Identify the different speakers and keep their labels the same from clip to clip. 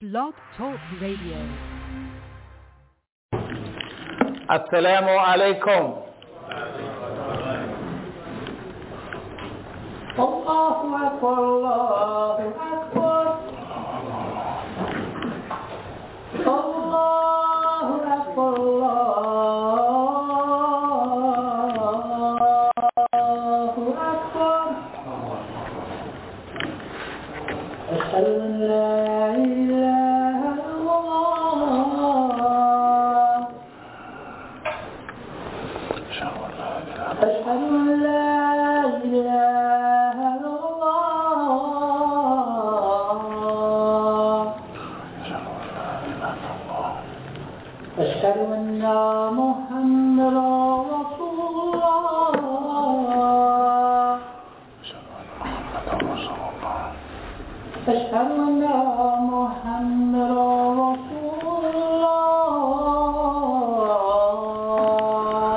Speaker 1: Blog Talk Radio.
Speaker 2: Assalamu alaikum.
Speaker 3: Allahu Akbar, Allahu Akbar. Allahu Akbar, Allahu Akbar. Ashhadu an la ilaha illallah. Ashhadu an la ilaha illallah. أشهد أن محمدا رسول الله. أشهد أن محمدا رسول الله.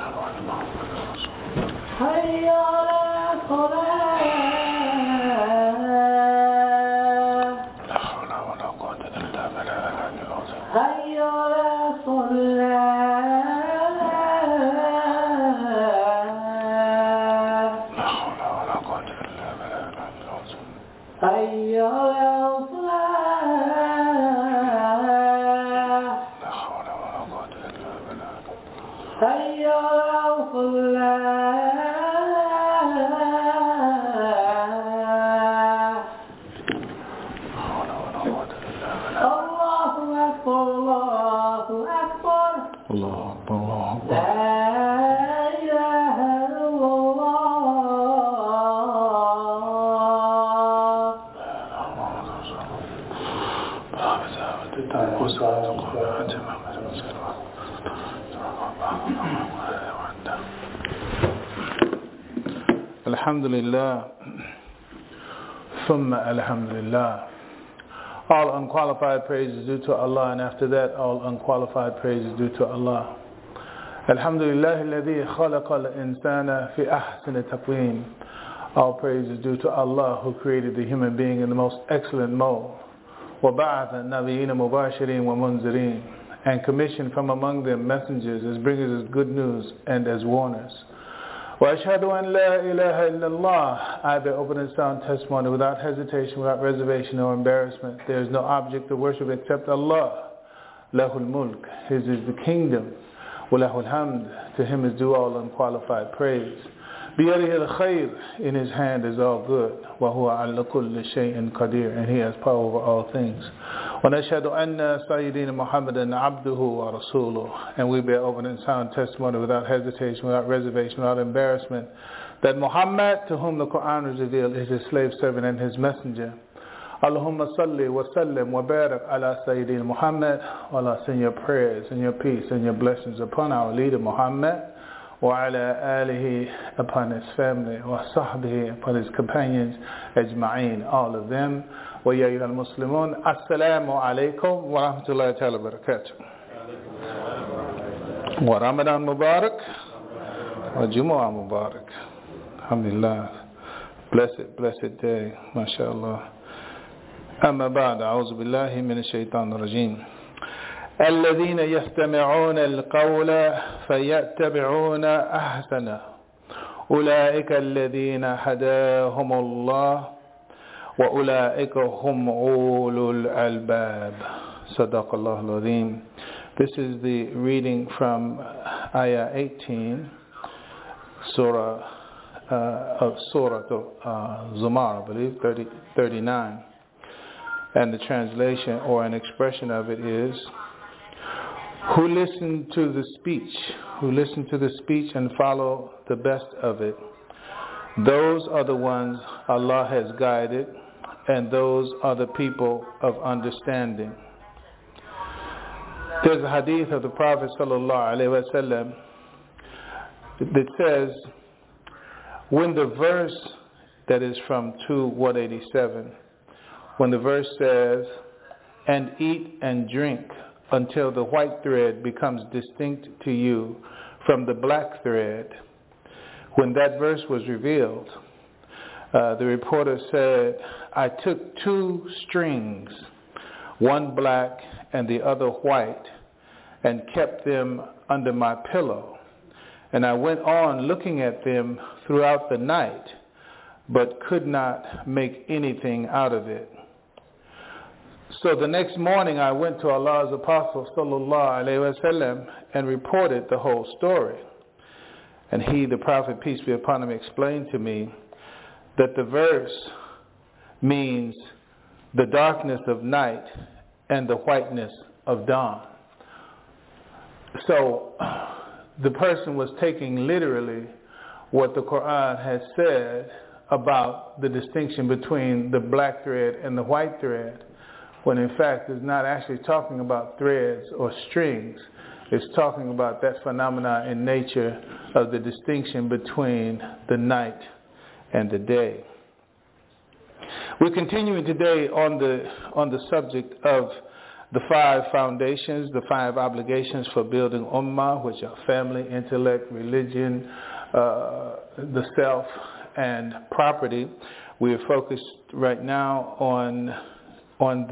Speaker 3: حي على الصلاة.
Speaker 4: لا حول ولا قوة إلا بالله العظيم.
Speaker 3: حي على حي على الصلاة.
Speaker 4: لا حول ولا قوة إلا بالله.
Speaker 3: حي على الصلاة.
Speaker 4: لا حول ولا قوة إلا بالله.
Speaker 3: الله أكبر، الله أكبر.
Speaker 4: الله أكبر، الله أكبر.
Speaker 3: لا إله إلا الله.
Speaker 2: Alhamdulillah. Thumma alhamdulillah. All unqualified praise is due to Allah, and after that all unqualified praise is due to Allah. Alhamdulillah alladhi khalaqa al-insana fi ahsani taqweem. All praise is due to Allah who created the human being in the most excellent mode. وَبَعَثَ النَّبِيِّينَ مُبَاشِرِينَ وَمُنْذِرِينَ, and commissioned from among them messengers as bringers of good news and as warners. وَأَشْهَدُ أَنْ لَا إِلَهَ إِلَّا اللَّهِ, I bear open and sound testimony without hesitation, without reservation or embarrassment. There is no object of worship except Allah. لَهُ الْمُلْكِ, His is the kingdom. وَلَهُ الْحَمْدِ, to Him is due all unqualified praise. بِيَدِهِ الْخَيْرِ, in His hand is all good. وَهُوَ عَلَى كُلِّ شَيْءٍ قَدِيرٌ, and He has power over all things. وَنَشْهَدُ أَنَّ سَيِّدِينَ مُحَمَّدًا عَبْدُهُ وَرَسُولُهُ, and we bear open and sound testimony without hesitation, without reservation, without embarrassment, that Muhammad, to whom the Quran was revealed, is His slave servant and His messenger. Allahumma salli wa sallim wa barak ala Sayyidina Muhammad. Allah, send your prayers and your peace and your blessings upon our leader Muhammad, wa ala alihi, upon his family, wa sahbihi, upon his companions, ajma'een, all of them. Wa ya ayyuhal muslimun, assalamu alaikum wa rahmatullahi ta'ala wa barakatuh. Wa Ramadan Mubarak, wa Jumu'ah Mubarak. Alhamdulillah, blessed day, mashallah. أما بعد أعوذ بالله من الشيطان الرجيم الذين يستمعون القول فيتبعون أحسنه أولئك الذين هداهم الله وأولئك هم أولو الألباب صدق الله العظيم. This is the reading from Ayah 18, Surah Zumar, I believe, 39. And the translation or an expression of it is, who listen to the speech and follow the best of it, those are the ones Allah has guided, and those are the people of understanding. There's a hadith of the Prophet ﷺ that says, when the verse that is from 2:187, when the verse says, and eat and drink until the white thread becomes distinct to you from the black thread. When that verse was revealed, the reporter said, I took two strings, one black and the other white, and kept them under my pillow. And I went on looking at them throughout the night, but could not make anything out of it. So the next morning I went to Allah's Apostle sallallahu alaihi wasallam and reported the whole story. And he, the Prophet, peace be upon him, explained to me that the verse means the darkness of night and the whiteness of dawn. So the person was taking literally what the Quran has said about the distinction between the black thread and the white thread, when in fact it's not actually talking about threads or strings. It's talking about that phenomena in nature of the distinction between the night and the day. We're continuing today on the subject of the 5 foundations, the 5 obligations for building ummah, which are family, intellect, religion, the self, and property. We are focused right now on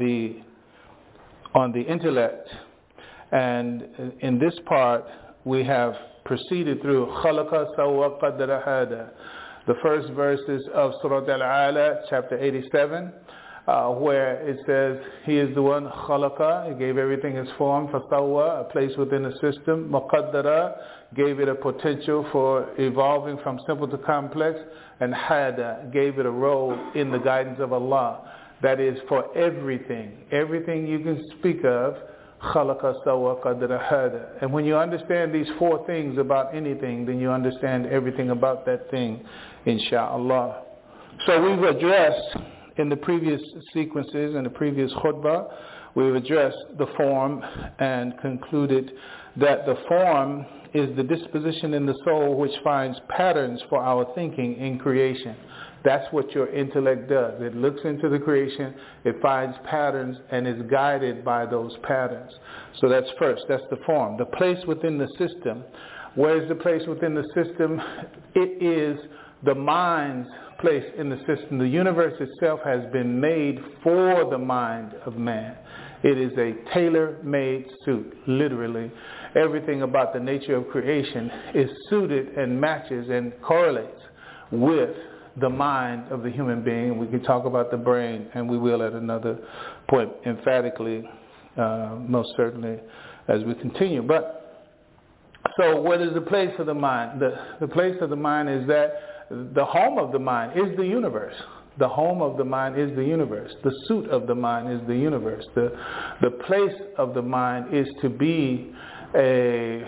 Speaker 2: the intellect, and in this part we have proceeded through khalaqa sawwa qaddara hada, the first verses of Surah Al-Ala, chapter 87, where it says, He is the one khalaqa, He gave everything its form, fasawwa, a place within a system, muqaddara, gave it a potential for evolving from simple to complex, and hada, gave it a role in the guidance of Allah. That is for everything you can speak of, khalaqa sawwa qaddara hada. And when you understand these 4 things about anything, then you understand everything about that thing, insha'Allah. So we've addressed in the previous sequences, in the previous khutbah, we've addressed the form and concluded that the form is the disposition in the soul which finds patterns for our thinking in creation. That's what your intellect does. It looks into the creation, it finds patterns, and is guided by those patterns. So that's first, that's the form. The place within the system. Where is the place within the system? It is the mind's place in the system. The universe itself has been made for the mind of man. It is a tailor-made suit, literally. Everything about the nature of creation is suited and matches and correlates with the mind of the human being. We can talk about the brain, and we will at another point emphatically, most certainly, as we continue. But so what is the place of the mind? The place of the mind is that the home of the mind is the universe. The home of the mind is the universe. The suit of the mind is the universe. The place of the mind is to be an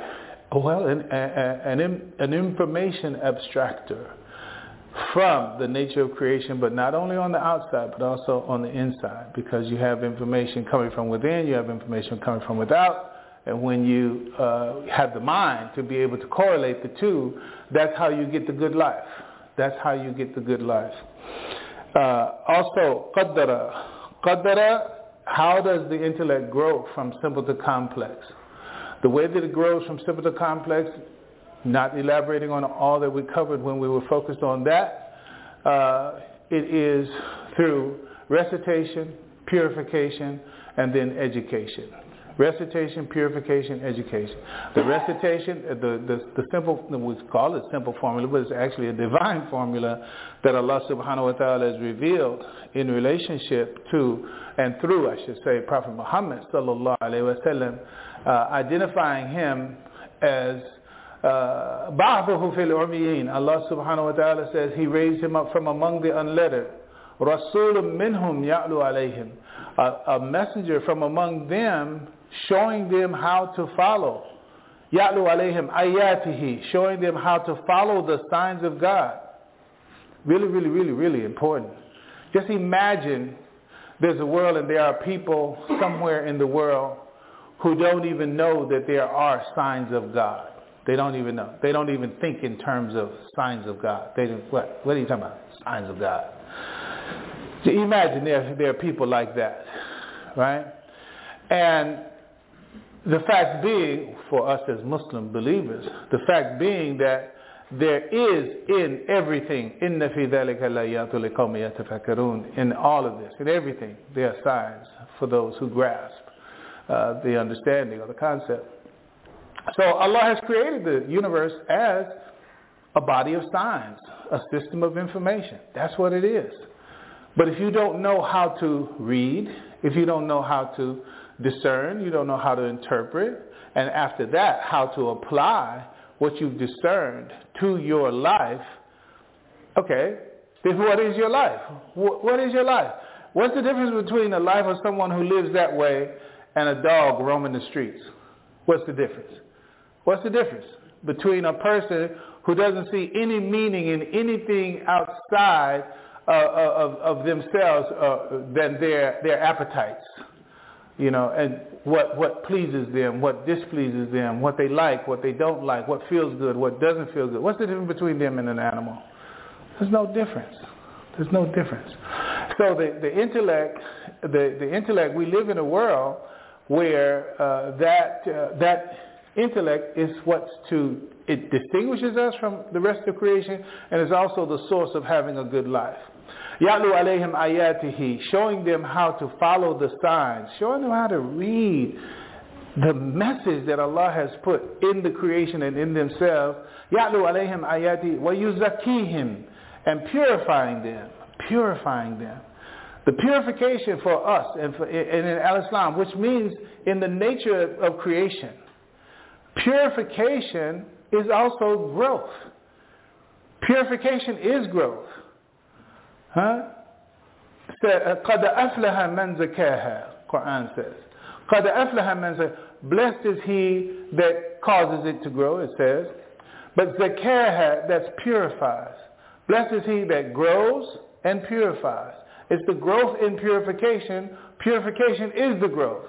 Speaker 2: information abstractor from the nature of creation, but not only on the outside, but also on the inside, because you have information coming from within, you have information coming from without, and when you have the mind to be able to correlate the two, that's how you get the good life. That's how you get the good life. Also, qaddara. Qaddara, how does the intellect grow from simple to complex? The way that it grows from simple to complex, not elaborating on all that we covered when we were focused on that, it is through recitation, purification, and then education. Recitation, purification, education. The recitation, the simple, we call it simple formula, but it's actually a divine formula that Allah subhanahu wa ta'ala has revealed in relationship to and through, I should say, Prophet Muhammad sallallahu alayhi wa sallam, identifying him as ba'athahu fil ummiyin. Allah subhanahu wa ta'ala says He raised him up from among the unlettered. Rasulun minhum ya'lu alayhim. A messenger from among them, showing them how to follow. Ya'lu alayhim ayatihi, showing them how to follow the signs of God. Really, really, really, really important. Just imagine there's a world and there are people somewhere in the world who don't even know that there are signs of God. They don't even know. They don't even think in terms of signs of God. They just, what are you talking about? Signs of God. So imagine there are people like that, right? And the fact being, for us as Muslim believers, the fact being that there is in everything, إِنَّ فِي ذَلِكَ لَآيَاتٍ لِقَوْمٍ يَتَفَكَّرُونَ, in all of this, in everything, there are signs for those who grasp the understanding of the concept. So Allah has created the universe as a body of signs, a system of information. That's what it is. But if you don't know how to read, if you don't know how to discern, you don't know how to interpret, and after that, how to apply what you've discerned to your life, okay, then what is your life? What is your life? What's the difference between the life of someone who lives that way and a dog roaming the streets? What's the difference? What's the difference between a person who doesn't see any meaning in anything outside of themselves than their appetites, you know, and what pleases them, what displeases them, what they like, what they don't like, what feels good, what doesn't feel good? What's the difference between them and an animal? There's no difference. There's no difference. So the intellect, we live in a world where that intellect is it distinguishes us from the rest of creation, and is also the source of having a good life. Ya'lu alayhim ayatihi, showing them how to follow the signs, showing them how to read the message that Allah has put in the creation and in themselves. Ya'lu alayhim ayatihi wa yuzakkihim, and purifying them. The purification for us and in Al-Islam, which means in the nature of creation, purification is also growth. Purification is growth. Huh? قَدْ أَفْلَهَ مَنْ زَكَاهَا, Quran says. قَدْ أَفْلَهَ مَنْ زَكَاهَا, blessed is he that causes it to grow, it says. But zakaha, that's purifies. Blessed is he that grows and purifies. It's the growth in purification. Purification is the growth.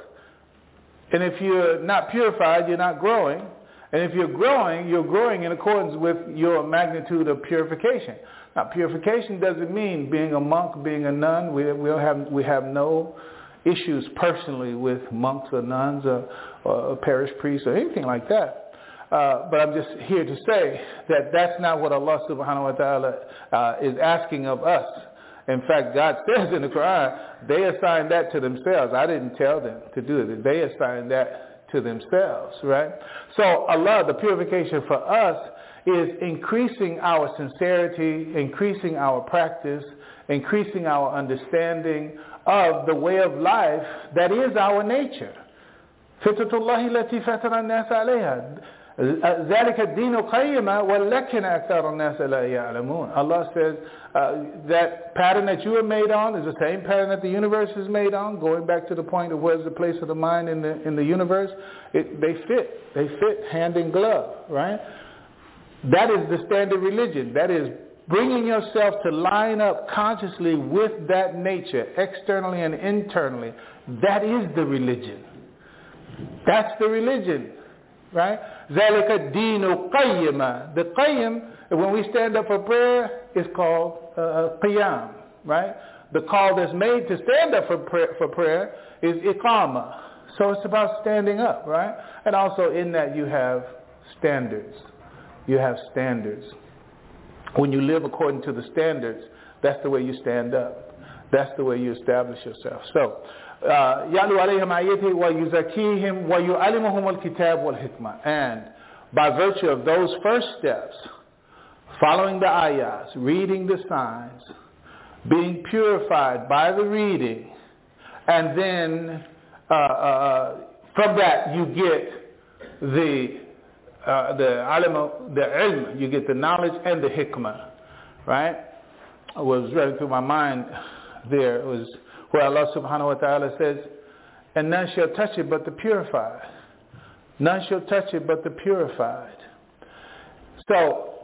Speaker 2: And if you're not purified, you're not growing. And if you're growing in accordance with your magnitude of purification. Now, purification doesn't mean being a monk, being a nun. We have no issues personally with monks or nuns or parish priests or anything like that. But I'm just here to say that that's not what Allah subhanahu wa ta'ala is asking of us. In fact, God says in the Quran, they assigned that to themselves. I didn't tell them to do it. They assigned that to themselves, right? So Allah, the purification for us is increasing our sincerity, increasing our practice, increasing our understanding of the way of life that is our nature. فِطْرَةُ اللَّهِ الَّتِي فَطَرَ النَّاسَ عَلَيْهَا ذَلِكَ الدِّينُ قَيِّمًا وَلَكِنَّ أَكْثَرَ النَّاسَ لَا يَعْلَمُونَ. Allah says that pattern that you are made on is the same pattern that the universe is made on. Going back to the point of where's the place of the mind in the universe, they fit hand in glove, right? That is the standard religion. That is bringing yourself to line up consciously with that nature, externally and internally. That is the religion. That's the religion, right? ذَلِكَ الدِّينُ قَيِّمًا. The qayyim, when we stand up for prayer, is called qiyam, right? The call that's made to stand up for prayer is iqama. So it's about standing up, right? And also in that you have standards. You have standards. When you live according to the standards, that's the way you stand up. That's the way you establish yourself. So, يَعْلُوا عَلَيْهِمْ آيَاتِهِ وَيُزَكِّيهِمْ وَيُعَلِّمُهُمُ الْكِتَابَ وَالْحِكْمَةِ. And by virtue of those first steps, following the ayahs, reading the signs, being purified by the reading, and then from that you get the ilm, you get the knowledge and the hikmah, right? What was running through my mind there was where Allah subhanahu wa ta'ala says, and none shall touch it but the purified. None shall touch it but the purified. So,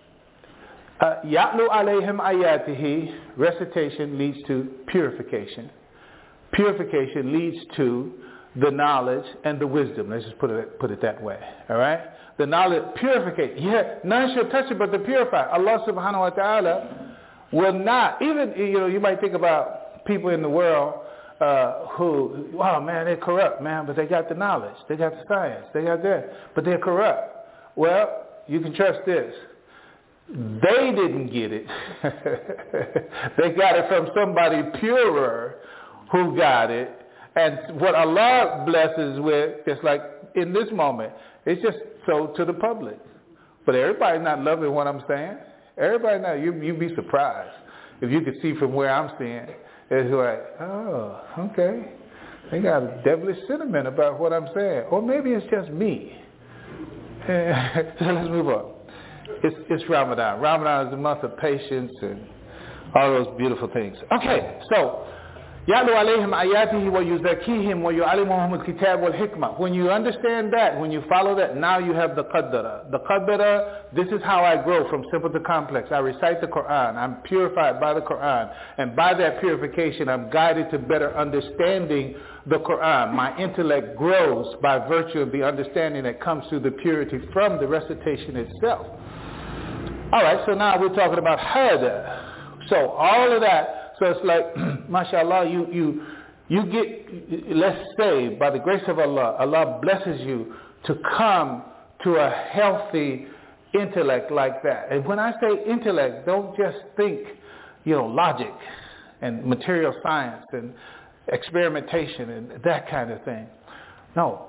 Speaker 2: ya'lu alayhim ayatihi, recitation leads to purification. Purification leads to the knowledge and the wisdom. Let's just put it that way. All right? The knowledge, purification. Yeah, none shall touch it but the purified. Allah subhanahu wa ta'ala will not, even, you might think about people in the world who, wow, man, they're corrupt, man, but they got the knowledge, they got the science, they got that, but they're corrupt. Well, you can trust this. They didn't get it. They got it from somebody purer who got it. And what Allah blesses with, just like in this moment, it's just sold to the public. But everybody's not loving what I'm saying. Everybody not. You'd be surprised if you could see from where I'm seeing. It's like, oh, okay. They got a devilish sentiment about what I'm saying. Or maybe it's just me. So let's move on. It's Ramadan. Ramadan is the month of patience and all those beautiful things. Okay, so يَعْلُوا عَلَيْهِمْ آيَاتِهِ وَيُزَكِّيهِمْ وَيُعَلِّمُهُمُ الْكِتَابَ وَالْحِكْمَةِ. When you understand that, when you follow that, now you have the qaddara. The qaddara, this is how I grow from simple to complex. I recite the Quran. I'm purified by the Quran. And by that purification, I'm guided to better understanding the Quran. My intellect grows by virtue of the understanding that comes through the purity from the recitation itself. All right, so now we're talking about hada. So all of that. So it's like, mashallah, you get, let's say, by the grace of Allah, Allah blesses you to come to a healthy intellect like that. And when I say intellect, don't just think, logic and material science and experimentation and that kind of thing. No.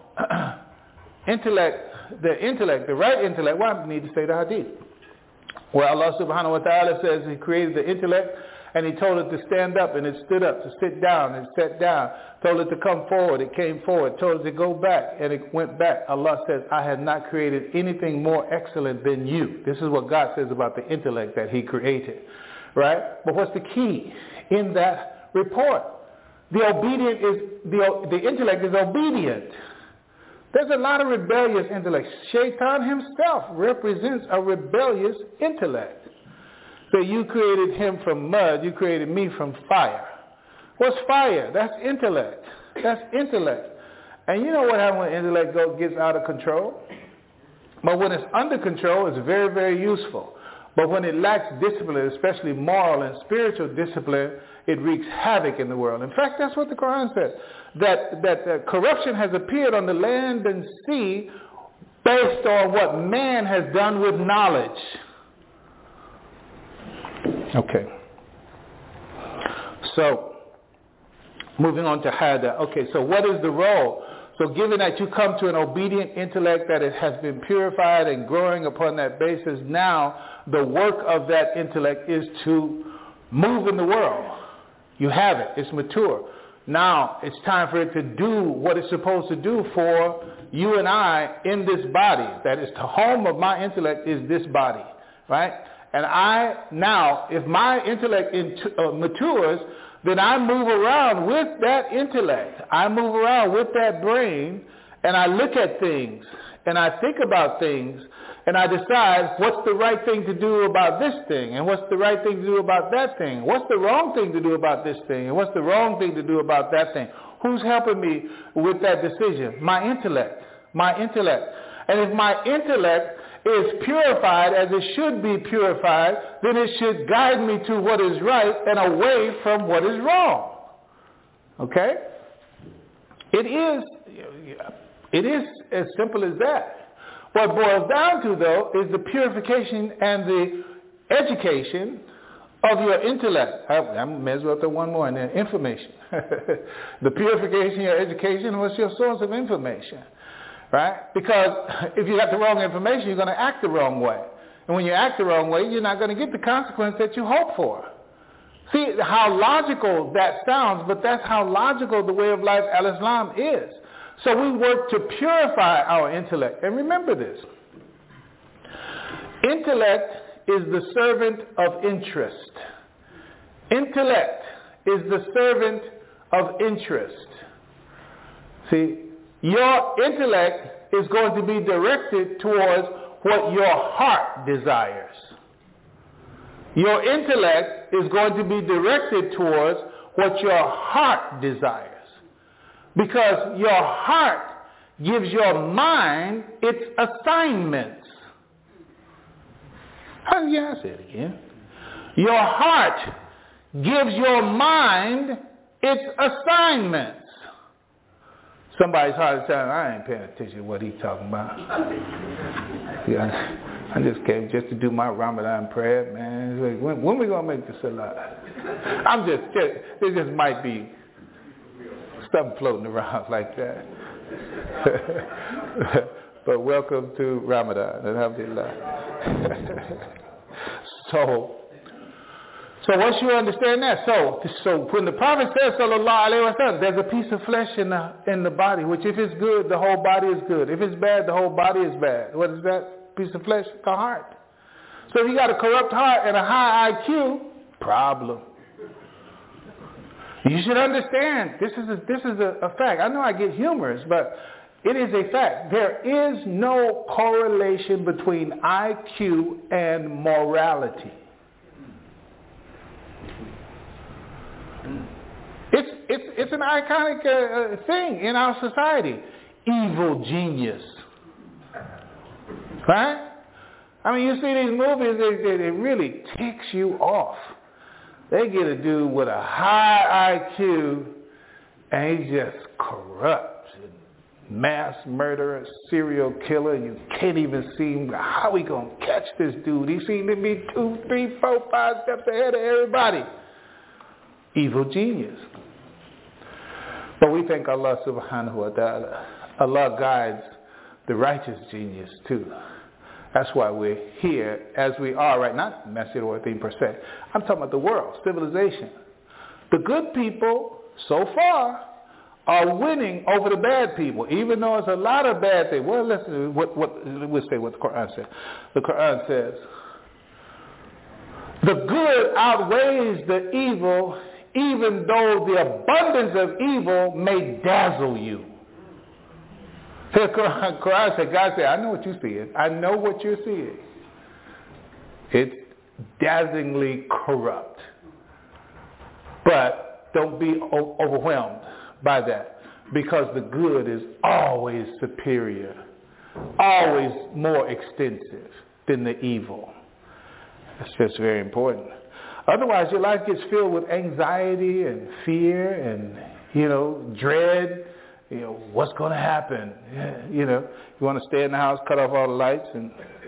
Speaker 2: The right intellect, well, I need to say the hadith. Where Allah subhanahu wa ta'ala says He created the intellect, and He told it to stand up, and it stood up, to sit down, and sat down. Told it to come forward, it came forward. Told it to go back, and it went back. Allah says, I have not created anything more excellent than you. This is what God says about the intellect that He created. Right? But what's the key in that report? The intellect is obedient. There's a lot of rebellious intellect. Shaitan himself represents a rebellious intellect. So you created him from mud, you created me from fire. What's fire? That's intellect. That's intellect. And you know what happens when intellect gets out of control? But when it's under control, it's very, very useful. But when it lacks discipline, especially moral and spiritual discipline, it wreaks havoc in the world. In fact, that's what the Quran says. That corruption has appeared on the land and sea based on what man has done with knowledge. Okay. So, moving on to hada. Okay, so what is the role? So given that you come to an obedient intellect that it has been purified and growing upon that basis, now the work of that intellect is to move in the world. You have it. It's mature. Now it's time for it to do what it's supposed to do for you and I in this body. That is, the home of my intellect is this body, right? And if my intellect matures, then I move around with that intellect. I move around with that brain, and I look at things, and I think about things, and I decide what's the right thing to do about this thing, and what's the right thing to do about that thing. What's the wrong thing to do about this thing, and what's the wrong thing to do about that thing. Who's helping me with that decision? My intellect. My intellect. And if my intellect is purified as it should be purified, then it should guide me to what is right and away from what is wrong. Okay? It is as simple as that. What it boils down to, though, is the purification and the education of your intellect. I may as well throw one more in there. Information. The purification, your education, what's your source of information? Right? Because if you got the wrong information, you're going to act the wrong way. And when you act the wrong way, you're not going to get the consequence that you hope for. See how logical that sounds, but that's how logical the way of life al-Islam is. So we work to purify our intellect. And remember this. Intellect is the servant of interest. Intellect is the servant of interest. See, your intellect is going to be directed towards what your heart desires. Your intellect is going to be directed towards what your heart desires. Because your heart gives your mind its assignments. Yeah, I say it again. Your heart gives your mind its assignments. Somebody's heart is saying, I ain't paying attention to what he's talking about. Yeah. I just came just to do my Ramadan prayer, man. It's like, when we going to make the salat? There just might be something floating around like that. But welcome to Ramadan, alhamdulillah. So once you understand that, so when the Prophet says, sallallahu alaihi wasallam, there's a piece of flesh in the body, which if it's good, the whole body is good. If it's bad, the whole body is bad. What is that piece of flesh? The heart. So if you got a corrupt heart and a high IQ, problem. You should understand, this is a fact. I know I get humorous, but it is a fact. There is no correlation between IQ and morality. It's an iconic thing in our society. Evil genius. Right? I mean, you see these movies, it really ticks you off. They get a dude with a high IQ, and he's just corrupt, mass murderer, serial killer. You can't even see him. How we gonna catch this dude? He seems to be 2, 3, 4, 5 steps ahead of everybody. Evil genius. But we thank Allah subhanahu wa ta'ala. Allah guides the righteous genius too. That's why we're here as we are right now. Not Masjid al-Watheen per se. I'm talking about the world, civilization. The good people, so far, are winning over the bad people, even though it's a lot of bad things. Well, listen, we'll say what the Quran says. The Quran says, the good outweighs the evil, even though the abundance of evil may dazzle you. The Quran said, God said, I know what you're seeing. I know what you're seeing. It's dazzlingly corrupt. But don't be overwhelmed by that, because the good is always superior, always more extensive than the evil. That's just very important. Otherwise, your life gets filled with anxiety and fear and, dread. What's going to happen? You want to stay in the house, cut off all the lights, and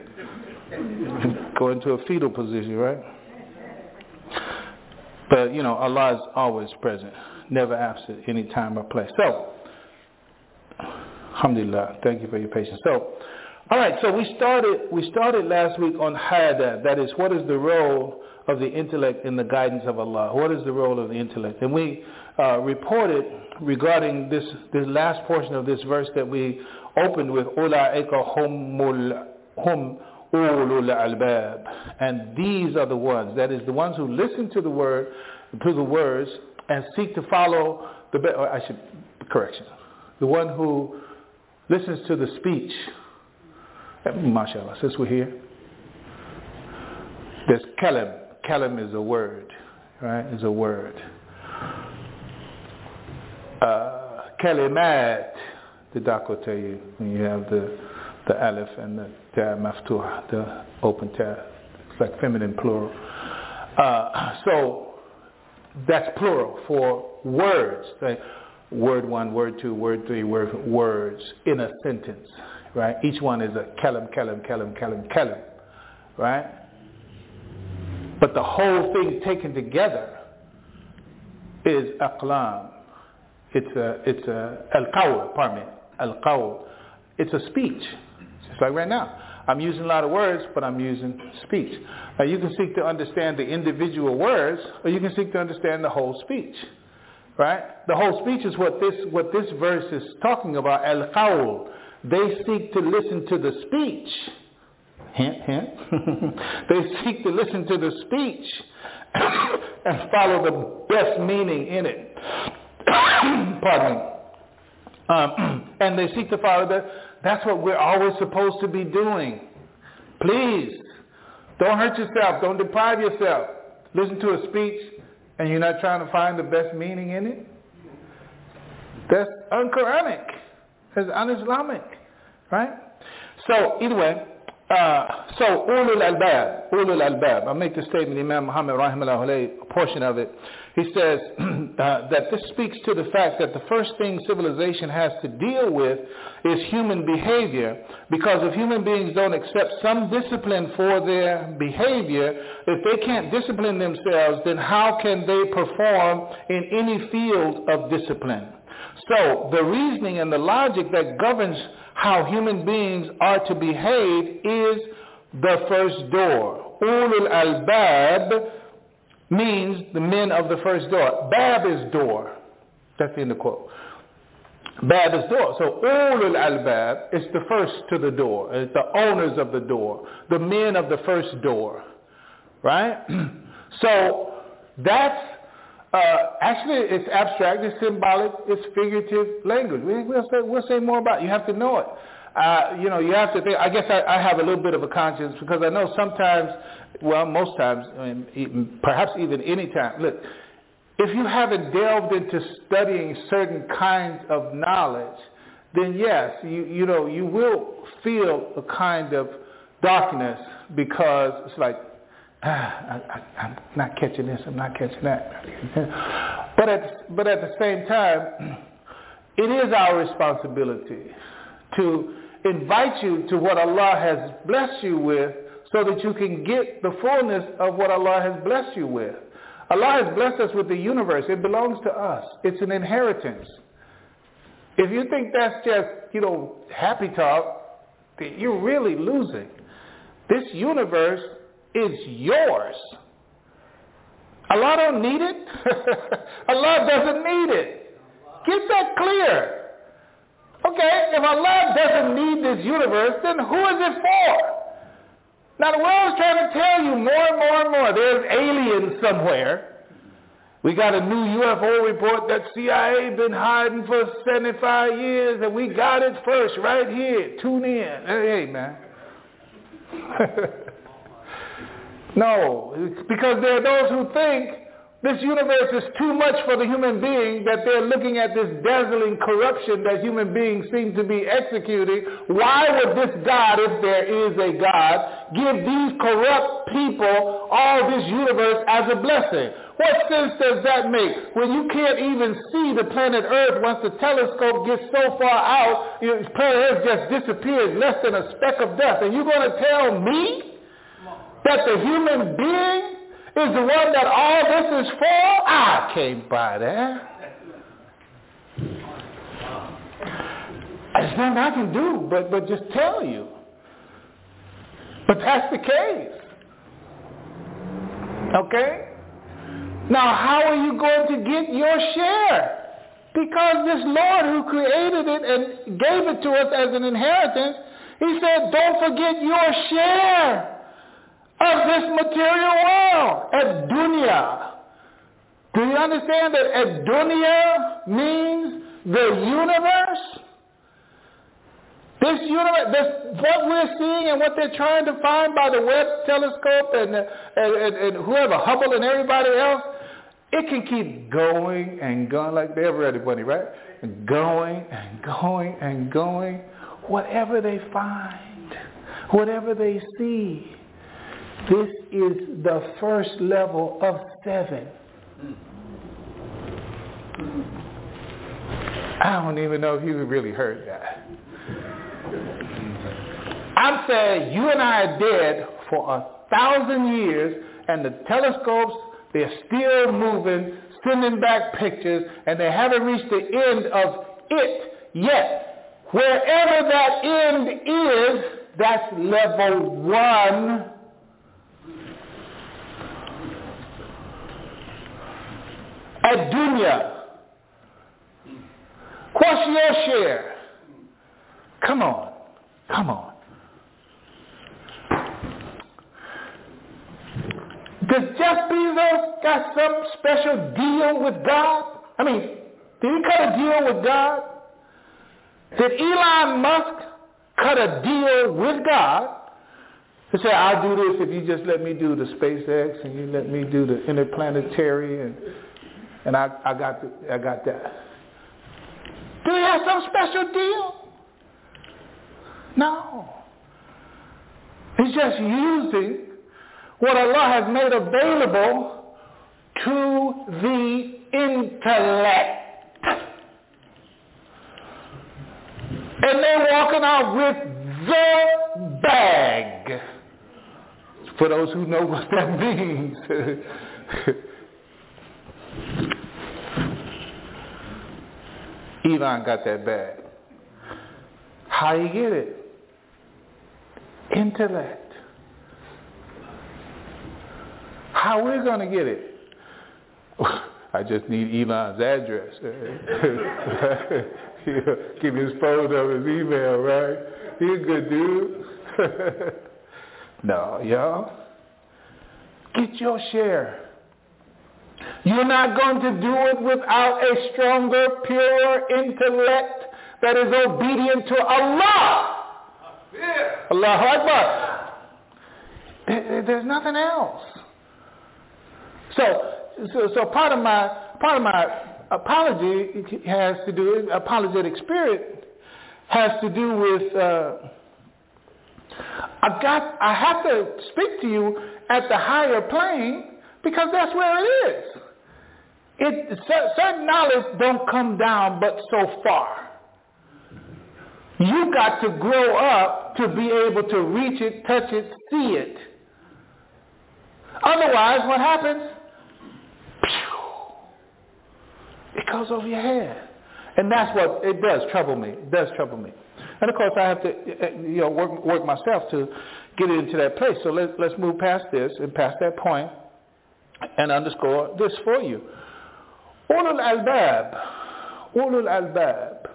Speaker 2: go into a fetal position, right? But, Allah is always present, never absent, any time or place. So, alhamdulillah, thank you for your patience. So, all right, so we started last week on hada, that is, what is the role of the intellect in the guidance of Allah? What is the role of the intellect? And we reported regarding this last portion of this verse that we opened with, Ula'ika hum ulul albab. And these are the ones, that is the ones who listen to the words and seek to follow the one who listens to the speech. MashaAllah, since we're here, there's kalam. Kalam is a word, right? Is a word. Kalimat, the doc will tell you when you have the alif and the ta maftuh, the open ta. It's like feminine plural. So that's plural for words. Like word 1, word 2, word 3, words in a sentence, right? Each one is a kalam, right? But the whole thing taken together is aqlam. It's a al-qawl. It's a speech. Just like right now. I'm using a lot of words, but I'm using speech. Now you can seek to understand the individual words, or you can seek to understand the whole speech. Right? The whole speech is what this verse is talking about, al-qawl. They seek to listen to the speech. Hint, hint. They seek to listen to the speech and follow the best meaning in it. Pardon me. And they seek to follow that. That's what we're always supposed to be doing. Please, don't hurt yourself. Don't deprive yourself. Listen to a speech and you're not trying to find the best meaning in it. That's un-Quranic. That's un-Islamic. Right? So, either way, ulul albab. I'll make the statement, Imam Muhammad rahimahullah, a portion of it. He says that this speaks to the fact that the first thing civilization has to deal with is human behavior, because if human beings don't accept some discipline for their behavior, if they can't discipline themselves, then how can they perform in any field of discipline? So the reasoning and the logic that governs how human beings are to behave is the first door. Ulul albab means the men of the first door. Bab is door. That's in the quote. Bab is door. So ulul albab is the first to the door. It's the owners of the door. The men of the first door. Right? So that's actually it's abstract, it's symbolic, it's figurative language. We'll say more about it. You have to know it. You have to think. I guess I have a little bit of a conscience, because I know sometimes, well, most times, perhaps even any time. Look, if you haven't delved into studying certain kinds of knowledge, then yes, you will feel a kind of darkness, because it's like, I'm not catching this, I'm not catching that. But at the same time, it is our responsibility to invite you to what Allah has blessed you with, so that you can get the fullness of what Allah has blessed you with. Allah has blessed us with the universe. It belongs to us. It's an inheritance. If you think that's just, happy talk, then you're really losing. This universe is yours. Allah don't need it. Allah doesn't need it. Get that clear. Okay, if Allah doesn't need this universe, then who is it for? Now the world's trying to tell you more and more and more. There's aliens somewhere. We got a new UFO report that CIA been hiding for 75 years, and we got it first right here. Tune in. Hey, man. No, because there are those who think this universe is too much for the human being, that they're looking at this dazzling corruption that human beings seem to be executing. Why would this God, if there is a God, give these corrupt people all this universe as a blessing? What sense does that make when you can't even see the planet Earth? Once the telescope gets so far out, planet Earth just disappears, less than a speck of dust. And you're going to tell me that the human being is the one that all this is for? I can't buy that. There's nothing I can do but just tell you. But that's the case. Okay? Now, how are you going to get your share? Because this Lord who created it and gave it to us as an inheritance, he said, don't forget your share of this material world, ad-dunya. Do you understand that ad-dunya means the universe? This universe, what we're seeing and what they're trying to find by the Webb telescope and whoever, Hubble and everybody else, it can keep going and going, like the Everybody Bunny, right? And going and going and going. Whatever they find, whatever they see. This is the first level of 7. I don't even know if you really heard that. I'm saying you and I are dead for 1,000 years, and the telescopes, they're still moving, sending back pictures, and they haven't reached the end of it yet. Wherever that end is, that's level 1. Ad-dunya. What's your share? Come on. Does Jeff Bezos got some special deal with God? I mean, did he cut a deal with God? Did Elon Musk cut a deal with God to say, I'll do this if you just let me do the SpaceX and you let me do the interplanetary and I got that. Do he have some special deal? No. He's just using what Allah has made available to the intellect. And they're walking out with the bag. For those who know what that means. Ivan got that bag. How you get it? Intellect. How we're going to get it? I just need Ivan's address. Give me his phone number, his email, right? He's a good dude. No, y'all. Get your share. You're not going to do it without a stronger, purer intellect that is obedient to Allah. Allahu Akbar. There's nothing else. So part of my apology has to do, apologetic spirit has to do with I have to speak to you at the higher plane because that's where it is. Certain knowledge don't come down but so far. You got to grow up to be able to reach it, touch it, see it. Otherwise, what happens? It goes over your head. And that's what it does trouble me. It does trouble me. And of course, I have to work myself to get it into that place. So let's move past this and past that point and underscore this for you. Ulul albab. Ulul albab.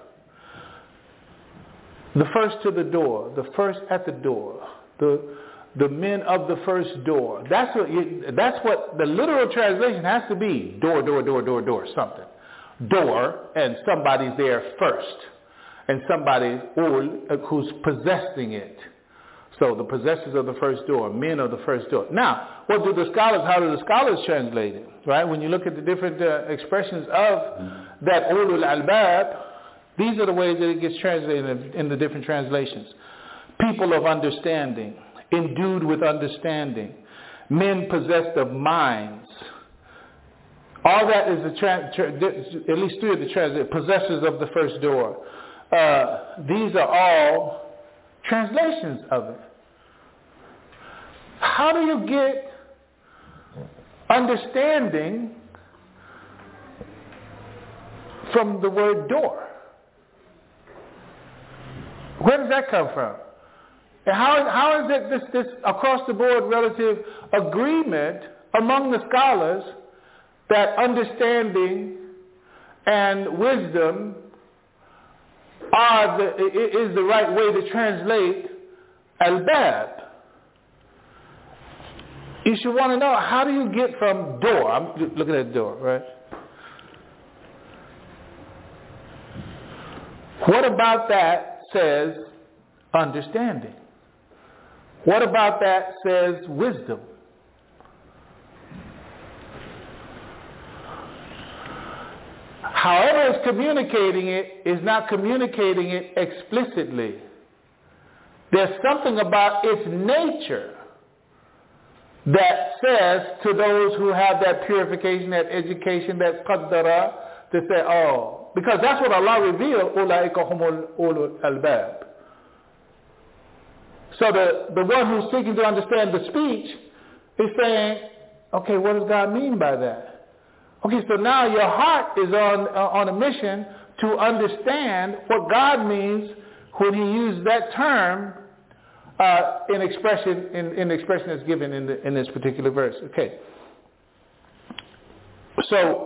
Speaker 2: The first to the door. The first at the door. The men of the first door. That's what the literal translation has to be. Door, something. Door, and somebody's there first. And somebody who's possessing it. So the possessors of the first door, men of the first door. Now, how do the scholars translate it? Right? When you look at the different expressions of that ulul albab, these are the ways that it gets translated in the different translations. People of understanding, endued with understanding, men possessed of minds. All that is at least three of the translations, possessors of the first door. These are all translations of it. How do you get understanding from the word door? Where does that come from? And how is it this across the board relative agreement among the scholars that understanding and wisdom is the right way to translate albab? You should want to know, how do you get from door? I'm looking at the door, right? What about that says understanding? What about that says wisdom? However it's communicating it is not communicating it explicitly. There's something about its nature that says to those who have that purification, that education, that qaddara, to say, oh, because that's what Allah revealed, ulaika humul ulul albab. So the one who's seeking to understand the speech is saying, okay, what does God mean by that? Okay, so now your heart is on a mission to understand what God means when He used that term in the expression that's given in this particular verse. Okay. So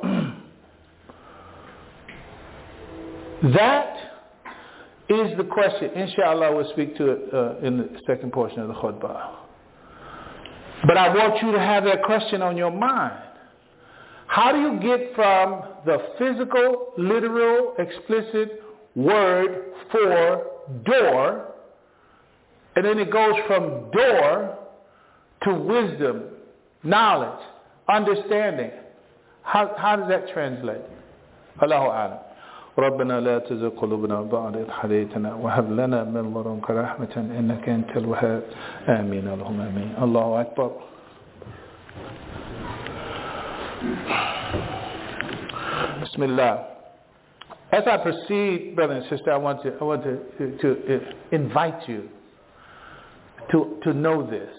Speaker 2: that is the question. Inshallah, we'll speak to it in the second portion of the khutbah. But I want you to have that question on your mind. How do you get from the physical, literal, explicit word for door, and then it goes from door to wisdom, knowledge, understanding? How does that translate? Allahu a'lam. ربنا لا تزغ قلوبنا بعد إذ هديتنا وهب لنا من لدنك رحمة إنك أنت الوهاب آمين اللهم آمين الله أكبر Bismillah. As I proceed, brother and sister, I want to invite you to know this.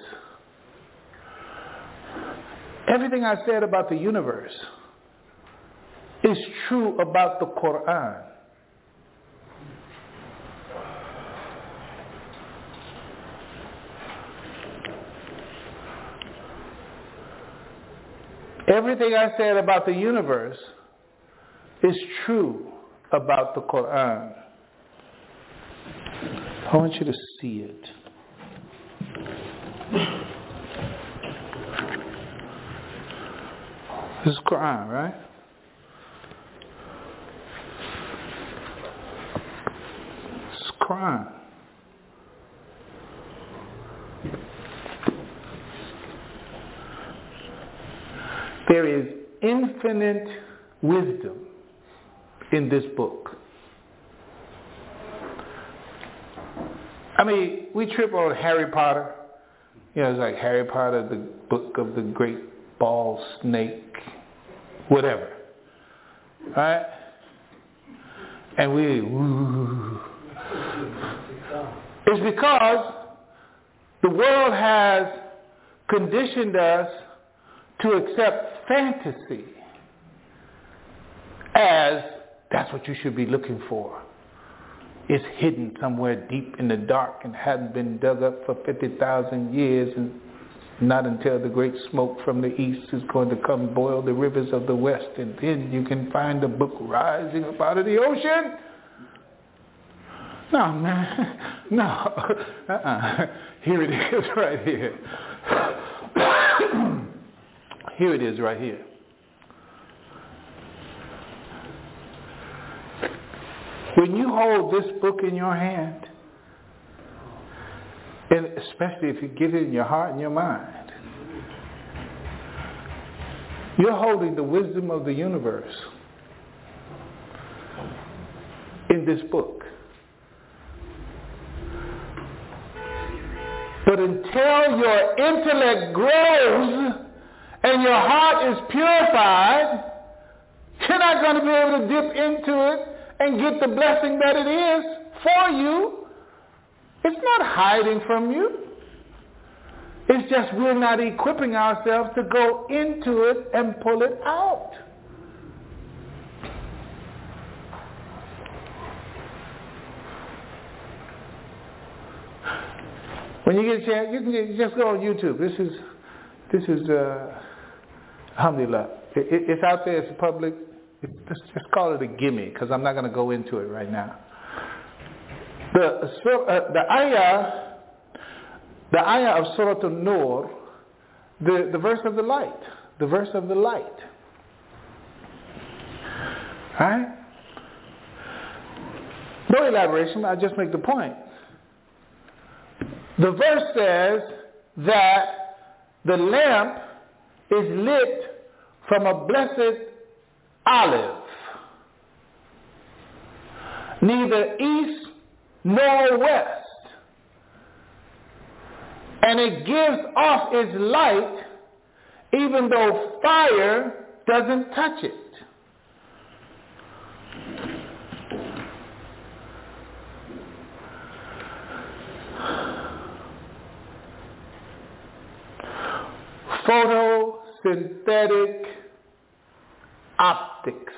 Speaker 2: Everything I said about the universe is true about the Quran. Everything I said about the universe is true about the Quran. I want you to see it. This is Quran, right? This is Quran. There is infinite wisdom in this book. I mean, we trip on Harry Potter. You know, it's like Harry Potter, the book of the great bald snake, whatever. Right? And we, woo. It's because the world has conditioned us to accept fantasy as that's what you should be looking for. It's hidden somewhere deep in the dark and hadn't been dug up for 50,000 years, and not until the great smoke from the east is going to come boil the rivers of the west, and then you can find the book rising up out of the ocean. No, man. No. Here it is right here. Here it is right here. When you hold this book in your hand, and especially if you get it in your heart and your mind, you're holding the wisdom of the universe in this book. But until your intellect grows and your heart is purified, you're not going to be able to dip into it and get the blessing that it is for you. It's not hiding from you. It's just we're not equipping ourselves to go into it and pull it out. When you get a chance, you can just go on YouTube. This is alhamdulillah. It's out there. It's public. Just call it a gimme, because I'm not going to go into it right now. The ayah of Surah An-Nur, the verse of the light, right? No elaboration. I just make the point. The verse says that the lamp is lit from a blessed olive, neither east nor west, and it gives off its light even though fire doesn't touch it. Photosynthetic optics.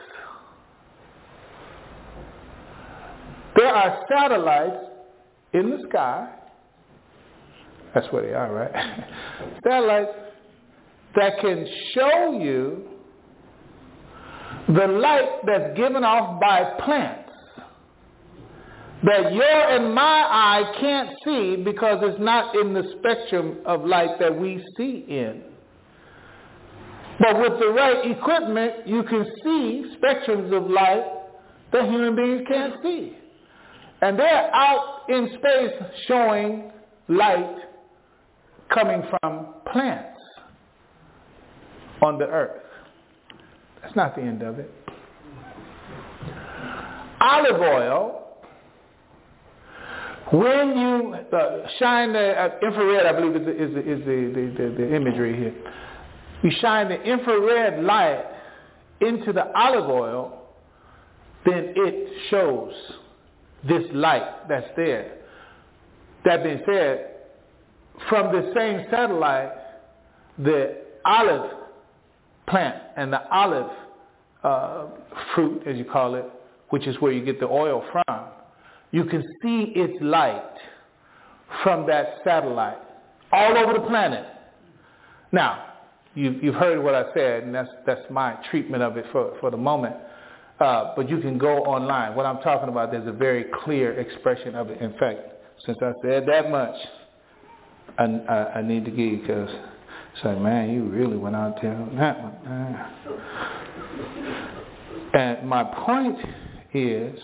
Speaker 2: There are satellites in the sky. That's where they are, right? Satellites that can show you the light that's given off by plants that your and my eye can't see because it's not in the spectrum of light that we see in. But with the right equipment, you can see spectrums of light that human beings can't see. And they're out in space showing light coming from plants on the earth. That's not the end of it. Olive oil, when you shine the infrared, I believe is the imagery here. you shine the infrared light into the olive oil, then it shows this light that's there. That being said, from the same satellite, the olive plant and the olive fruit, as you call it, which is where you get the oil from, you can see its light from that satellite all over the planet. Now, you've heard what I said, and that's my treatment of it for the moment. But you can go online. What I'm talking about, there's a very clear expression of it. In fact, since I said that much, I need to give you, because it's like, man, you really went out there on that one, man. And my point is,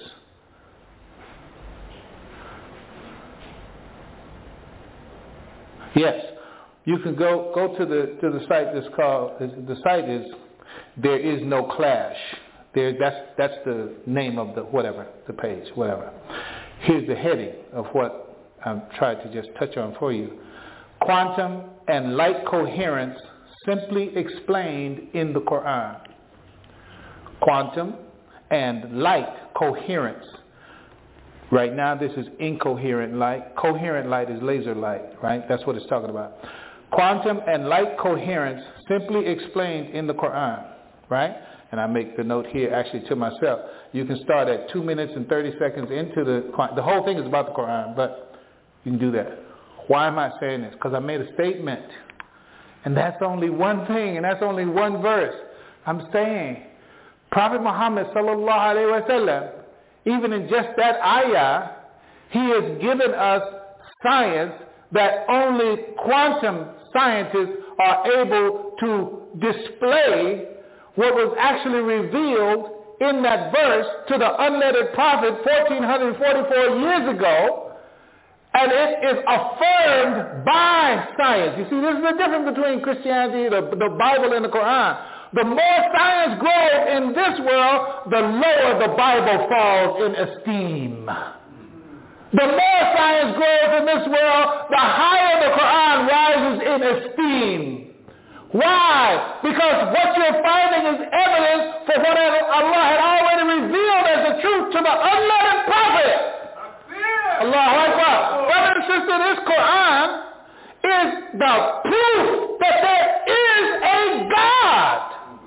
Speaker 2: yes, you can go to the site that's called, the site is There Is No Clash. That's the name of the page, whatever. Here's the heading of what I'm trying to just touch on for you. Quantum and light coherence simply explained in the Quran. Quantum and light coherence. Right now this is incoherent light. Coherent light is laser light, right? That's what it's talking about. Quantum and light coherence simply explained in the Quran, right? And I make the note here actually to myself. You can start at 2 minutes and 30 seconds into the whole thing is about the Quran, but you can do that. Why am I saying this? Because I made a statement. And that's only one thing, and that's only one verse. I'm saying, Prophet Muhammad sallallahu alaihi wasallam, even in just that ayah, he has given us science that only quantum scientists are able to display what was actually revealed in that verse to the unlettered prophet 1444 years ago, and it is affirmed by science. You see, this is the difference between Christianity, the Bible, and the Quran. The more science grows in this world, the lower the Bible falls in esteem. The more science grows in this world, the higher the Quran rises in esteem. Why? Because what you're finding is evidence for what Allah had already revealed as the truth to the unlettered prophet. Allahu Akbar. Brother and sister, this Quran is the proof that there is a God.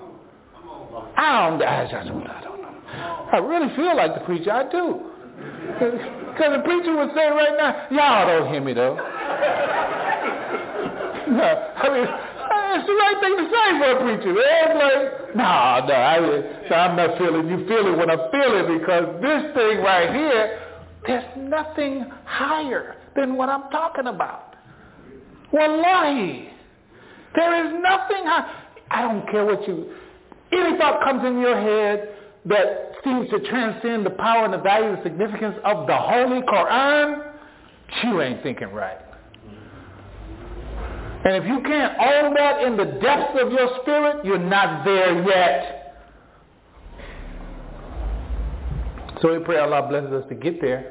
Speaker 2: I don't know. I really feel like the preacher. I do. Because the preacher would say right now, y'all don't hear me though. No, I mean, it's the right thing to say for a preacher. It's like, I'm not feeling. You feel it when I feel it, because this thing right here, there's nothing higher than what I'm talking about. Wallahi. There is nothing high. I don't care what any thought comes in your head that seems to transcend the power and the value and significance of the Holy Quran, you ain't thinking right. And if you can't own that in the depths of your spirit, you're not there yet. So we pray Allah blesses us to get there.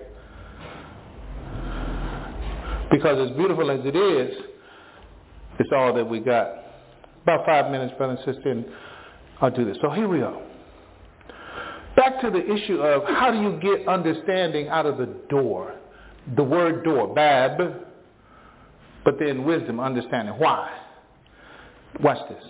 Speaker 2: Because as beautiful as it is, it's all that we got. About 5 minutes, brother and sister, and I'll do this. So here we go. Back to the issue of how do you get understanding out of the door? The word door, bab, but then wisdom, understanding. Why? Watch this.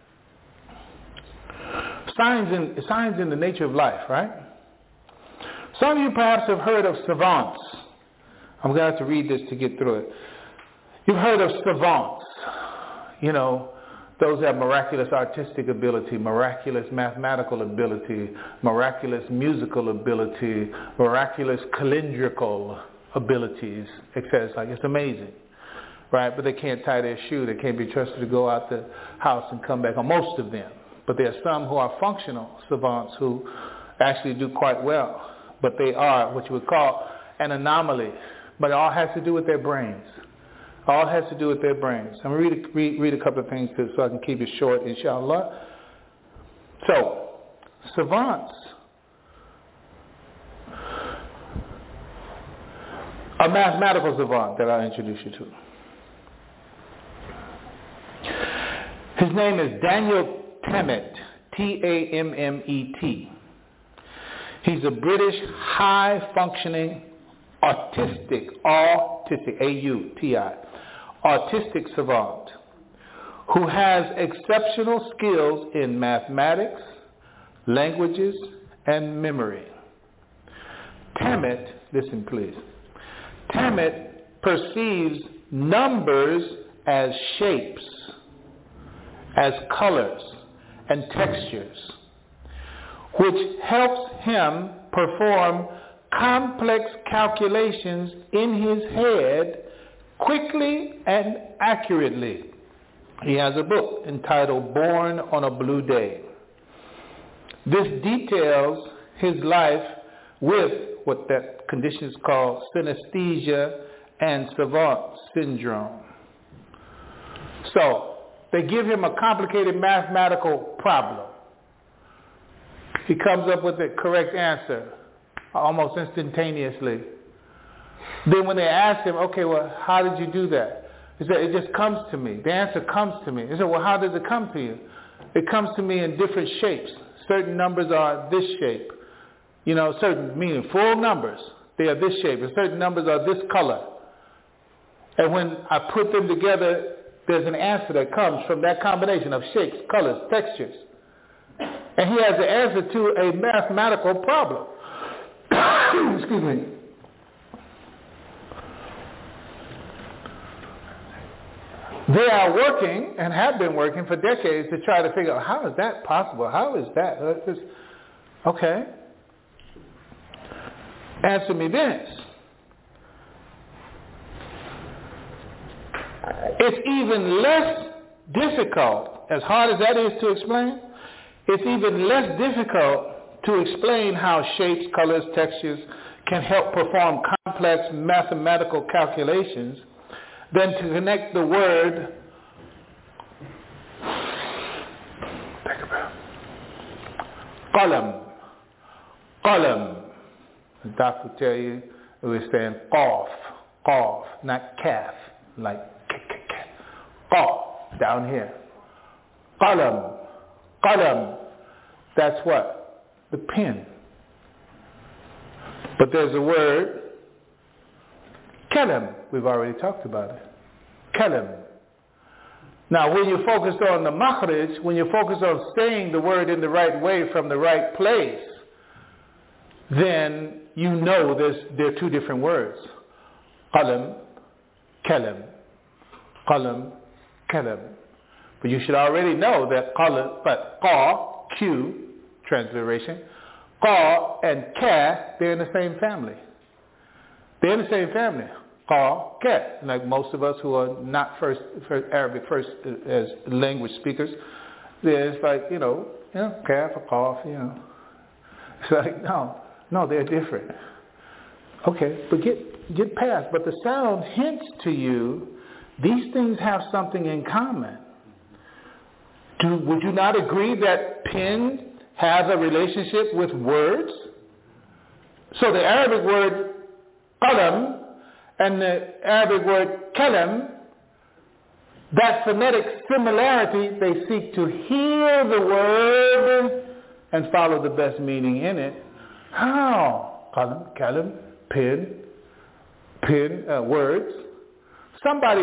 Speaker 2: Signs in the nature of life, right? Some of you perhaps have heard of savants. I'm going to have to read this to get through it. You've heard of savants. You know, those have miraculous artistic ability, miraculous mathematical ability, miraculous musical ability, miraculous calendrical abilities, etc. It's like, it's amazing, right? But they can't tie their shoe. They can't be trusted to go out the house and come back, or most of them. But there are some who are functional savants who actually do quite well. But they are what you would call an anomaly. But it all has to do with their brains. All has to do with their brains. I'm going to read a couple of things so I can keep it short, inshallah. So, savants. A mathematical savant that I'll introduce you to. His His name is Daniel Tammet, Tammet. He's a British high-functioning autistic, A-U-T-I, autistic savant who has exceptional skills in mathematics, languages, and memory. Tammet, listen please, Tammet perceives numbers as shapes, as colors and textures, which helps him perform complex calculations in his head quickly and accurately. He has a book entitled Born on a Blue Day. This details his life with what that condition is called synesthesia and savant syndrome. So, they give him a complicated mathematical problem. He comes up with the correct answer almost instantaneously. Then when they ask him, okay, well, how did you do that? He said, it just comes to me. The answer comes to me. He said, well, how does it come to you? It comes to me in different shapes. Certain numbers are this shape. You know, certain, meaning full numbers, they are this shape. And certain numbers are this color. And when I put them together, there's an answer that comes from that combination of shapes, colors, textures. And he has the answer to a mathematical problem. Excuse me. They are working and have been working for decades to try to figure out how is that possible? How is that? Okay. Answer me this. It's even less difficult, as hard as that is to explain, it's even less difficult to explain how shapes, colors, textures can help perform complex mathematical calculations than to connect the word qalam. Qalam. The doctor will tell you it was saying qaf, not calf, like qaf, down here. Qalam. That's what? The pen. But there's a word, kalam. We've already talked about it. Kalam. Now, when you're focused on the makhrij, when you're focused on saying the word in the right way from the right place, then you know there are two different words. Qalam, kalam. Qalam, kalam. But you should already know that qalam, but qa, Q, transliteration, qa and ka, they're in the same family. They're in the same family. Qa, ka. Like most of us who are not first Arabic first as language speakers, there's like, kaf or qaf, It's like, no, they're different. Okay, but get past. But the sound hints to you these things have something in common. Would you not agree that pen has a relationship with words? So the Arabic word qalam and the Arabic word kalam, that phonetic similarity, they seek to hear the word and follow the best meaning in it. How? Qalam, kalam, pen, words. Somebody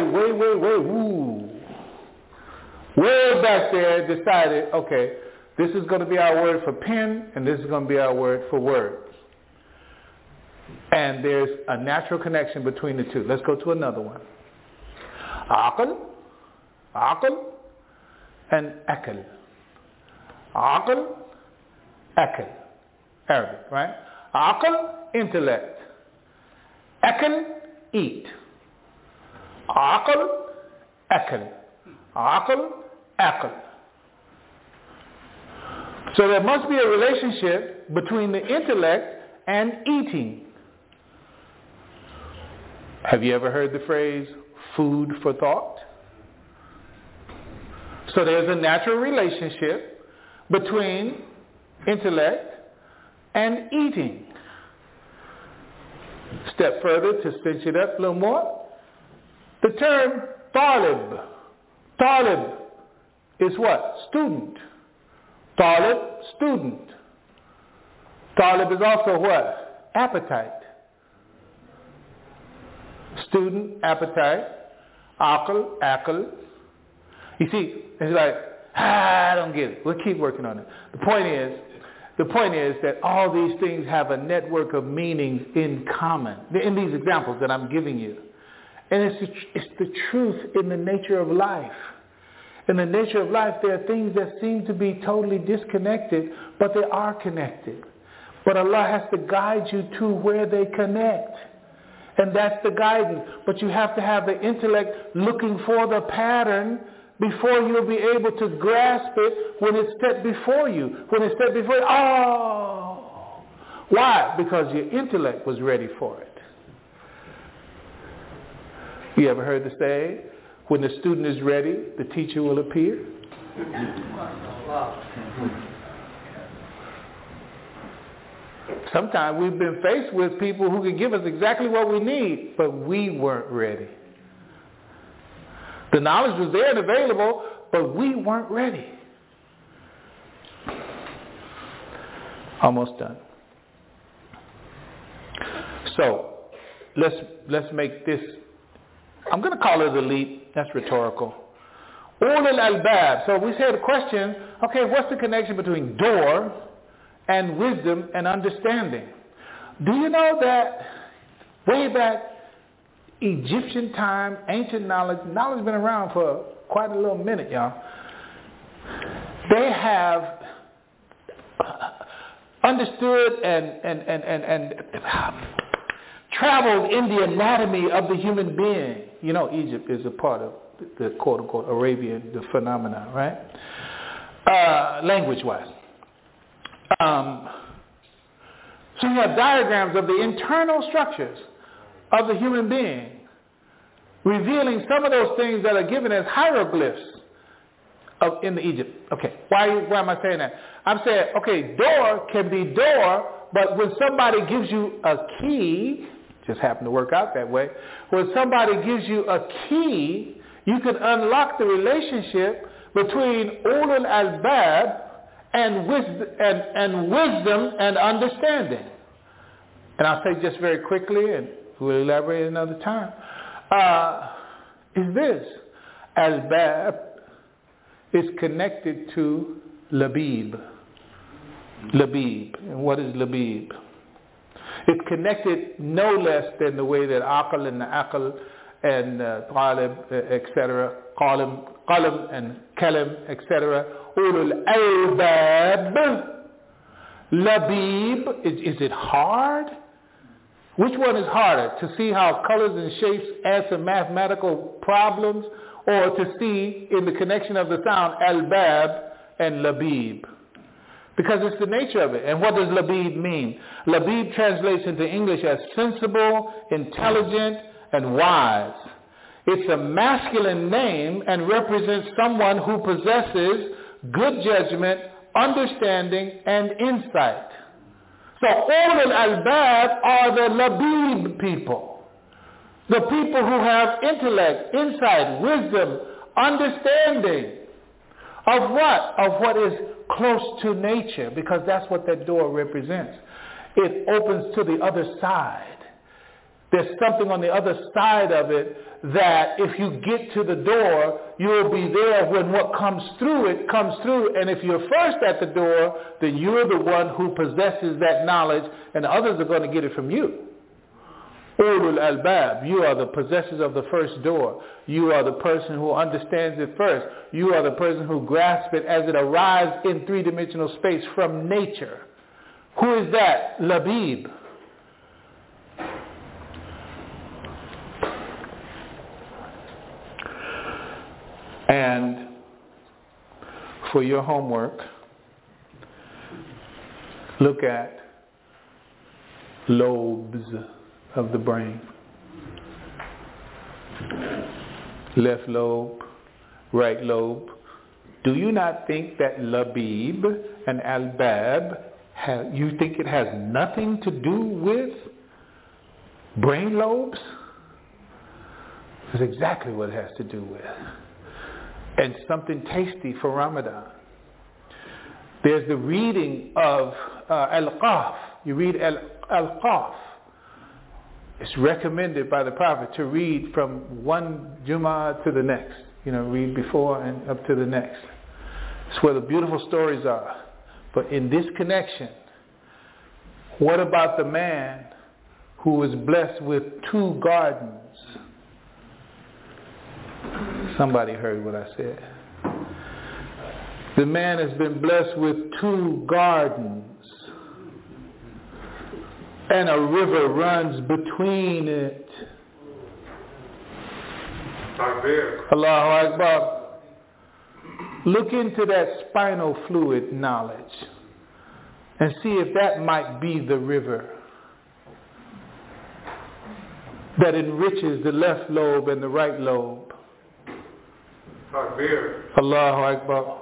Speaker 2: way back there decided, okay, this is going to be our word for pen and this is going to be our word for words. And there's a natural connection between the two. Let's go to another one. Aql, and akal. Aql, akal. Arabic, right? Aql, intellect. Akal, eat. Aql, akal. Aql, akal. So there must be a relationship between the intellect and eating. Have you ever heard the phrase, food for thought? So there's a natural relationship between intellect and eating. Step further to cinch it up a little more. The term talib is what? Student. Talib, student. Talib is also what? Appetite. Student, appetite. Aql. You see, it's like, I don't get it. We'll keep working on it. The point is that all these things have a network of meanings in common in these examples that I'm giving you. And it's the truth in the nature of life. In the nature of life, there are things that seem to be totally disconnected, but they are connected. But Allah has to guide you to where they connect. And that's the guidance. But you have to have the intellect looking for the pattern before you'll be able to grasp it when it's set before you. When it's set before you, oh! Why? Because your intellect was ready for it. You ever heard the saying, when the student is ready, the teacher will appear? Sometimes we've been faced with people who can give us exactly what we need, but we weren't ready. The knowledge was there and available, but we weren't ready. Almost done. So, let's make this, I'm going to call it a leap. That's rhetorical. Ulul albab. So we say the question, okay, what's the connection between door and wisdom and understanding? Do you know that way back Egyptian time, ancient knowledge has been around for quite a little minute, y'all. They have understood and traveled in the anatomy of the human being. You know, Egypt is a part of the quote-unquote Arabian, the phenomenon, right? Language-wise. So you have diagrams of the internal structures of the human being, revealing some of those things that are given as hieroglyphs in the Egypt. Okay, why am I saying that? I'm saying, okay, door can be door, but when somebody gives you a key, just happened to work out that way, when somebody gives you a key, you can unlock the relationship between ulul albab and wisdom and understanding. And I'll say just very quickly, and we'll elaborate another time, is this. Albab is connected to labib. Labib. And what is labib? It's connected no less than the way that aql and aql and talib, etc., qalam and kalam, etc., ulul albab. Labib, is it hard? Which one is harder? To see how colors and shapes answer mathematical problems, or to see in the connection of the sound albab and labib? Because it's the nature of it. And what does labib mean? Labib translates into English as sensible, intelligent, and wise. It's a masculine name and represents someone who possesses good judgment, understanding, and insight. So ulul albab are the labib people. The people who have intellect, insight, wisdom, understanding of what? Of what is close to nature, because that's what that door represents. It opens to the other side. There's something on the other side of it that if you get to the door, you'll be there when what comes through it comes through. And if you're first at the door, then you're the one who possesses that knowledge, and others are going to get it from you. Ulul albab, you are the possessors of the first door. You are the person who understands it first. You are the person who grasps it as it arrives in three-dimensional space from nature. Who is that? Labib. And for your homework, look at lobes of the brain. Left lobe, right lobe. Do you not think that labib and albab, you think it has nothing to do with brain lobes? That's exactly what it has to do with. and something tasty for Ramadan. There's the reading of Al-Qaf. You read Al-Qaf. It's recommended by the Prophet to read from one Jummah to the next. Read before and up to the next. It's where the beautiful stories are. But in this connection, what about the man who was blessed with 2 gardens? Somebody heard what I said. The man has been blessed with 2 gardens, and a river runs between it. Allahu Akbar. Look into that spinal fluid knowledge and see if that might be the river that enriches the left lobe and the right lobe. Allahu Akbar.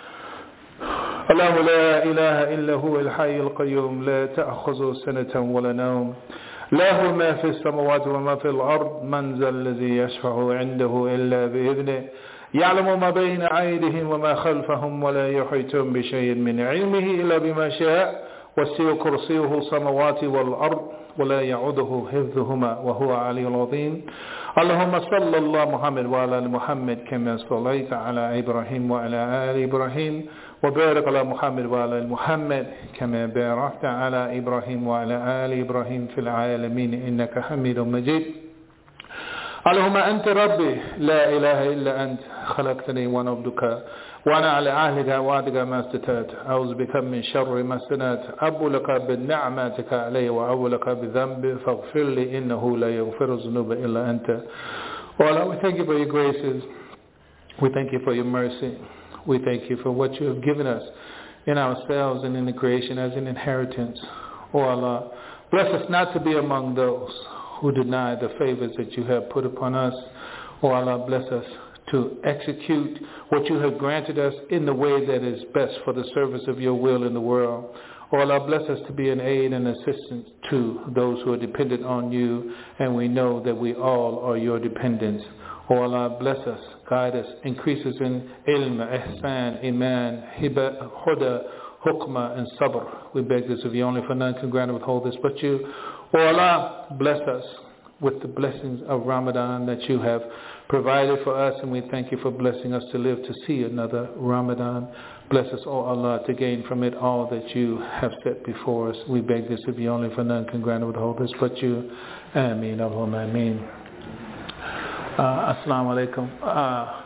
Speaker 2: الله لا إله إلا هو الحي القيوم لا تأخذه سنة ولا نوم له ما في السماوات وما في الأرض من ذا الذي يشفع عنده إلا بإذنه يعلم ما بين أيديهم وما خلفهم ولا يحيطون بشيء من علمه إلا بما شاء وسع كرسيه السماوات والأرض ولا يعوده حفظهما وهو علي العظيم اللهم صل الله محمد وعلى آل محمد كما صليت على إبراهيم وعلى آل إبراهيم وبارك على محمد وعلى آل محمد كما باركت على إبراهيم وعلى آل إبراهيم في العالمين إنك حميد مجيد اللهم أنت ربي لا إله إلا أنت خلقتني وأنا عبدك وأنا على عهدك ووعدك ما استطعت أعوذ بك من شر ما صنعت أبو لك بنعمتك علي وأبو لك بذنبي فاغفر لي إنه لا يغفر الذنوب إلا أنت. Oh Allah, we thank you for your graces. We thank you for your mercy. We thank you for what you have given us in ourselves and in the creation as an inheritance. Oh Allah, bless us not to be among those who deny the favors that you have put upon us. Oh Allah, bless us to execute what you have granted us in the way that is best for the service of your will in the world. Oh Allah, bless us to be an aid and assistance to those who are dependent on you, and we know that we all are your dependents. Oh Allah, bless us, guide us, increase us in ilm, ihsan, iman, hiba, huda, hukma, and sabr. We beg this of you, only for none can grant or withhold this but you. Oh Allah, bless us with the blessings of Ramadan that you have provided for us, and we thank you for blessing us to live to see another Ramadan. Bless us, oh Allah, to gain from it all that you have set before us. We beg this of you, only for none can grant or withhold this but you. Ameen, Allahumma ameen. Assalamu alaikum.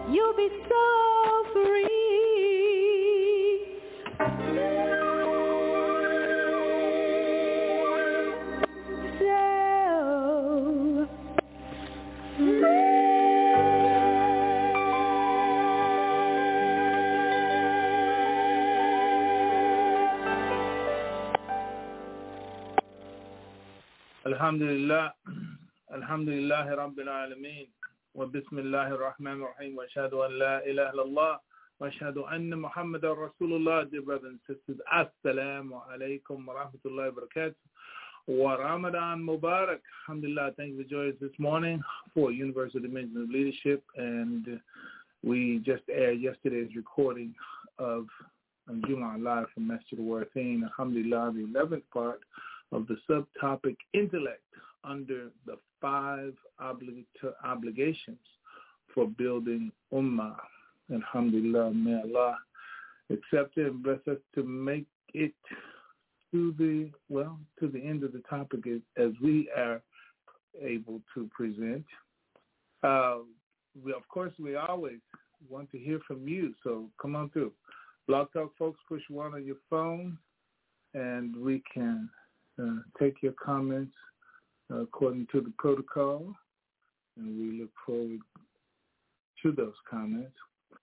Speaker 1: you'll be so free. So free.
Speaker 2: Alhamdulillah, Alhamdulillah Rabbil Alameen, wa Bismillahir Rahmanir Rahim, wa ashhadu an la ilaha illallah, wa ashhadu anna Muhammadan Rasulullah. Dear brothers and sisters, Assalamu alaikum wa rahmatullahi wa barakatuh, wa Ramadan Mubarak. Alhamdulillah, thank you for joining us this morning for Universal Dimension of Leadership, and we just aired yesterday's recording of Jumu'ah Live from Masjid al-Warathin. Alhamdulillah, the 11th part of the subtopic intellect under the 5 obligations for building ummah. Alhamdulillah, may Allah accept it and bless us to make it to the end of the topic as we are able to present. We always want to hear from you, so come on through. Blog Talk folks, push 1 on your phone, and we can take your comments according to the protocol, and we look forward to those comments.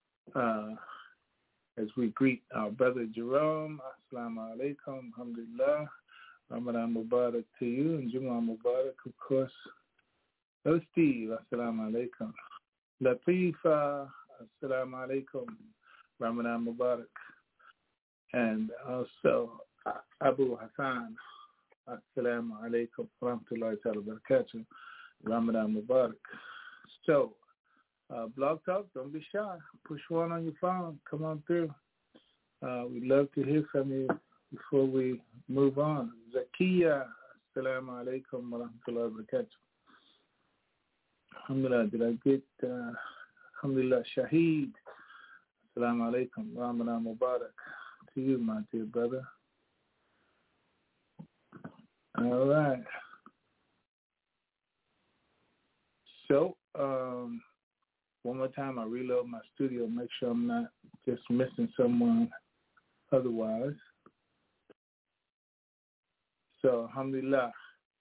Speaker 2: As we greet our brother Jerome, Assalamu alaikum, alhamdulillah, Ramadan Mubarak to you, and Jumu'ah Mubarak, of course. Hello, Steve, Assalamu alaikum. Latifa, Assalamu alaikum, Ramadan Mubarak. And also Abu Hassan, Assalamu alaikum wa rahmatullahi wa barakatuh. Ramadan Mubarak. So, Blog Talk, don't be shy. Push 1 on your phone. Come on through. We'd love to hear from you before we move on. Zakiya, Assalamu alaikum wa rahmatullahi wa barakatuh. Alhamdulillah, did I get, Alhamdulillah, Shaheed. Assalamu alaikum, Ramadan Mubarak. To you, my dear brother. All right. So, one more time, I reload my studio, make sure I'm not just missing someone otherwise. So, alhamdulillah.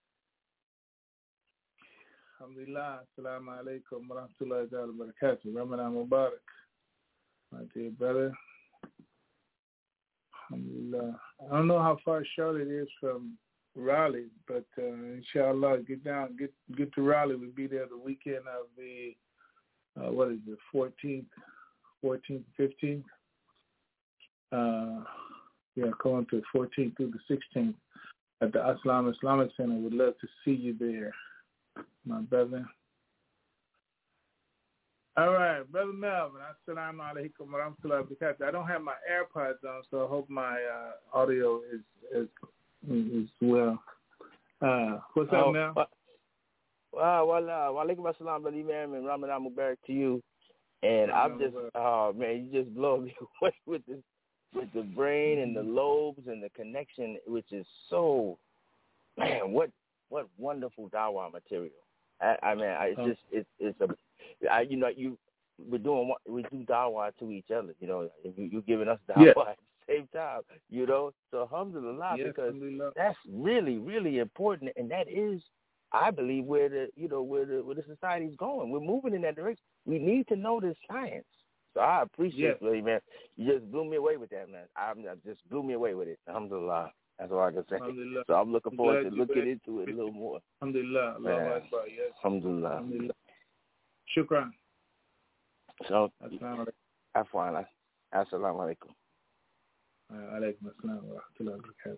Speaker 2: Alhamdulillah. Assalamu alaikum wa rahmatullahi wa barakatuh. Ramadan Mubarak. My dear brother. Alhamdulillah. I don't know how far Charlotte is from Raleigh, but inshallah, get to Raleigh. We'll be there the weekend of the 14th, 15th. Going to the 14th through the 16th at the Aslam Islamic Center. Would love to see you there, my brother. All right, Brother Melvin, Assalamu alaikum wa rahmatullahi wa barakatuh. I don't have my AirPods on, so I hope my audio is well. What's up, Mel?
Speaker 5: Wa alaikum assalam, Brother Imam, and Ramadan Mubarak to you. And I'm just, man, you just blow me away with the brain and the lobes and the connection, which is so, man, what wonderful dawah material. We do dawah to each other, you giving us dawah at the same time, so alhamdulillah, because that's really, really important, and that is, I believe, where the society's going. We're moving in that direction. We need to know this science. So I appreciate it, man. You just blew me away with that, man. I just blew me away with it. Alhamdulillah. That's all I can say. So I'm looking forward to looking into it a little more.
Speaker 2: Alhamdulillah. Allahu Akbar. Yes.
Speaker 5: Alhamdulillah.
Speaker 2: Alhamdulillah. Shukran.
Speaker 5: So, Afwan. Assalamu alaikum.
Speaker 2: Alaikum assalam wa rahmatullahi wa barakatuh.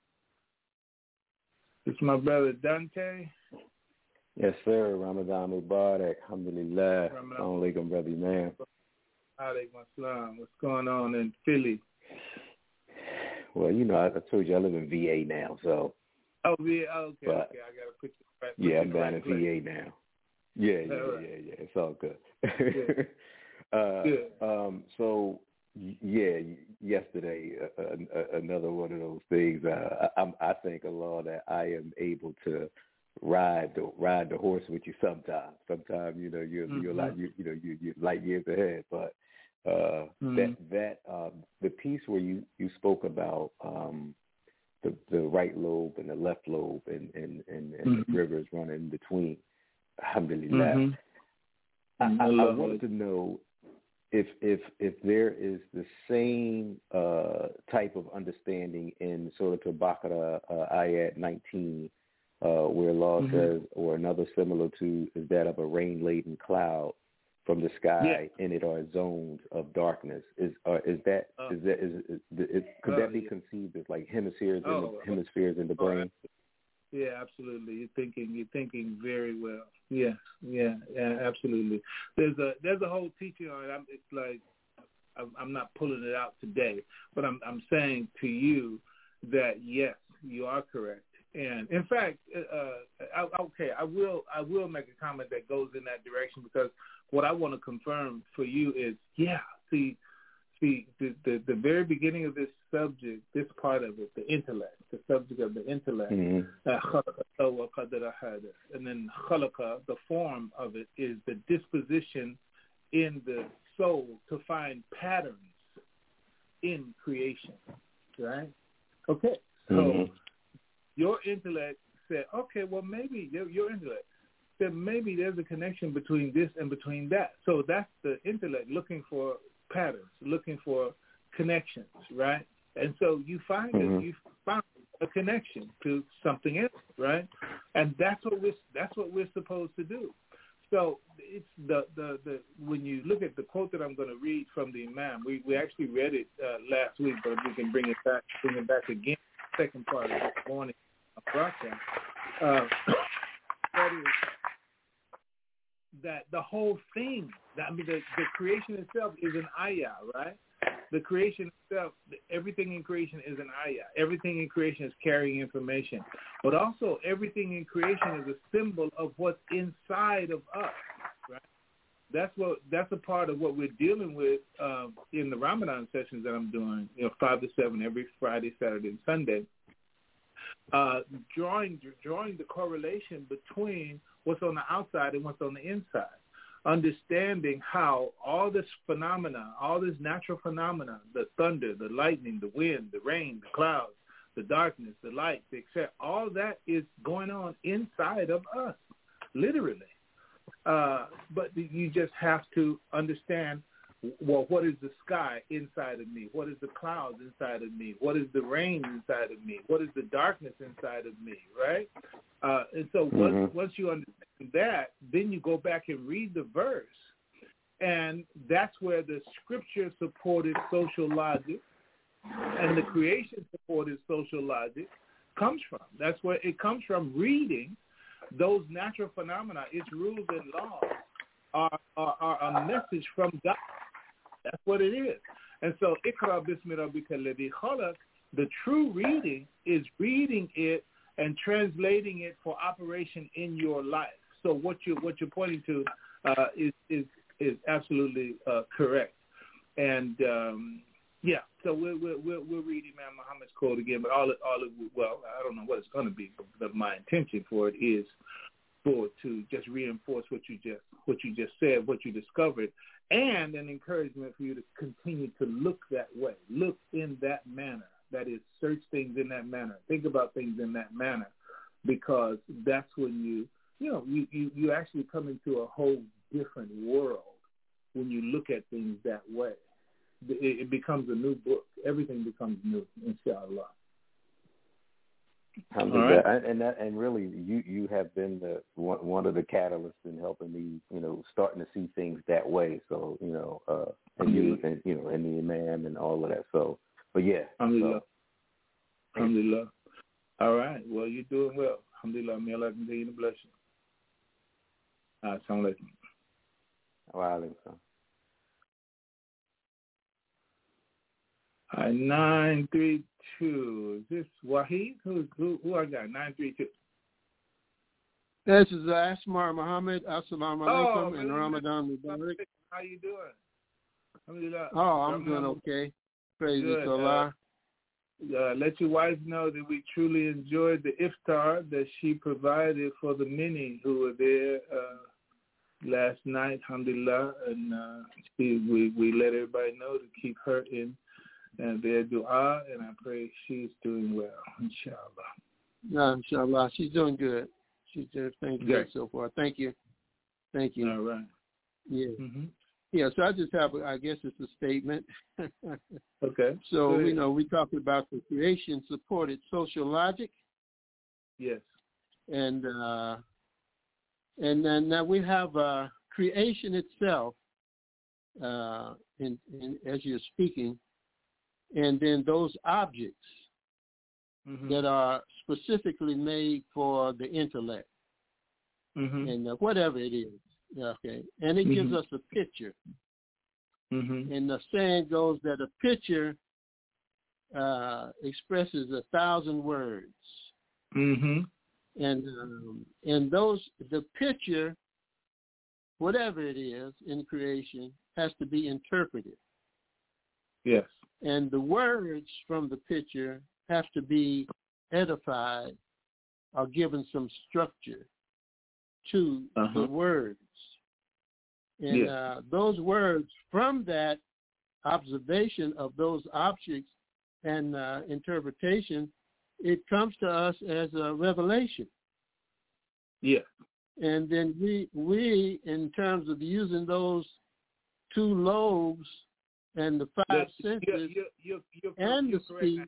Speaker 2: This is my brother Dante.
Speaker 6: Yes, sir. Ramadan Mubarak. Alhamdulillah. Assalamu alaikum, brother man.
Speaker 2: Alaikum assalam. What's going on in Philly?
Speaker 6: Well, I told you I live in VA now, so.
Speaker 2: Oh, VA. Okay. I got to put you right.
Speaker 6: Yeah, I'm down in VA now. Yeah. It's all good. Good. So, yesterday, another one of those things. I thank Allah that I am able to ride the horse with you sometimes. Sometimes you're light years ahead. But the piece where you spoke about the right lobe and the left lobe and the rivers running in between. Alhamdulillah. I wanted to know if there is the same type of understanding in Surah Al-Baqarah, ayat 19, where Allah says, or another similar to, is that of a rain-laden cloud from the sky, and it are zones of darkness. Could that be conceived as like hemispheres in the brain?
Speaker 2: Yeah, absolutely. You're thinking very well. Yeah, absolutely. There's a whole teaching on it. It's like I'm not pulling it out today, but I'm saying to you that yes, you are correct. And in fact, I will make a comment that goes in that direction, because what I want to confirm for you is, see, the very beginning of this subject, this part of it, the intellect, the subject of the intellect, and then khalaqa, the form of it, is the disposition in the soul to find patterns in creation, right? Okay, so your intellect said, okay, well, maybe your intellect said maybe there's a connection between this and between that. So that's the intellect looking for patterns, looking for connections, right? And so you find you found a connection to something else, right? And that's what we're supposed to do. So it's the when you look at the quote that I'm going to read from the Imam, we actually read it last week, but we can bring it back again. Second part of this morning broadcast. That is that the whole thing, the creation itself is an ayah, right? The creation itself, everything in creation is an ayah. Everything in creation is carrying information. But also everything in creation is a symbol of what's inside of us, right? That's a part of what we're dealing with in the Ramadan sessions that I'm doing, 5 to 7 every Friday, Saturday, and Sunday. Drawing the correlation between what's on the outside and what's on the inside. Understanding how all this phenomena, all this natural phenomena, the thunder, the lightning, the wind, the rain, the clouds, the darkness, the light, etc., all that is going on inside of us, literally. But you just have to understand, well, what is the sky inside of me? What is the clouds inside of me? What is the rain inside of me? What is the darkness inside of me, right? And so once you understand that, then you go back and read the verse, and that's where the scripture-supported social logic and the creation-supported social logic comes from. That's where it comes from, reading those natural phenomena. Its rules and laws are a message from God. That's what it is. And so, Iqra bismi rabbika alladhi khalaq, the true reading is reading it and translating it for operation in your life. So what you're pointing to is absolutely correct. And so we'll read Imam Muhammad's quote again. But all I don't know what it's going to be, but my intention for it is to just reinforce what you just said, what you discovered, and an encouragement for you to continue to look that way, look in that manner. That is, search things in that manner, think about things in that manner, because that's when you actually come into a whole different world when you look at things that way. It becomes a new book. Everything becomes new, inshallah.
Speaker 6: Right. And really, you have been one of the catalysts in helping me, starting to see things that way. So, and the Imam and all of that. So, but yeah.
Speaker 2: Alhamdulillah. Alhamdulillah. All right. Well, you're doing well. Alhamdulillah. May Allah continue to bless you. Assalamu alaikum.
Speaker 6: Wa alaikum.
Speaker 2: 932. Is this Wahid? Who I got? 932.
Speaker 7: This is Asmar Muhammad. Assalamu alaikum and Ramadan Mubarak.
Speaker 2: How you doing? Alhamdulillah.
Speaker 7: Oh, I'm doing okay. Praise to Allah.
Speaker 2: let your wife know that we truly enjoyed the iftar that she provided for the many who were there last night, alhamdulillah, and we let everybody know to keep her in their dua, and I pray she's doing well, inshallah.
Speaker 7: Inshallah, she's doing good. She's doing good so far. Thank you.
Speaker 2: All right.
Speaker 7: Yeah. Mm-hmm. Yeah, so I just have, I guess it's a statement.
Speaker 2: Okay.
Speaker 7: So, we talked about the creation-supported social logic.
Speaker 2: Yes.
Speaker 7: And then now we have creation itself, in as you're speaking, and then those objects that are specifically made for the intellect, and whatever it is. Okay, and it gives us a picture. And the saying goes that a picture expresses 1,000 words. And the picture, whatever it is in creation, has to be interpreted.
Speaker 2: Yes.
Speaker 7: And the words from the picture have to be edified or given some structure to the words. And those words, from that observation of those objects and interpretation, it comes to us as a revelation.
Speaker 2: Yeah.
Speaker 7: And then we in terms of using those 2 lobes and the 5 senses and the speech,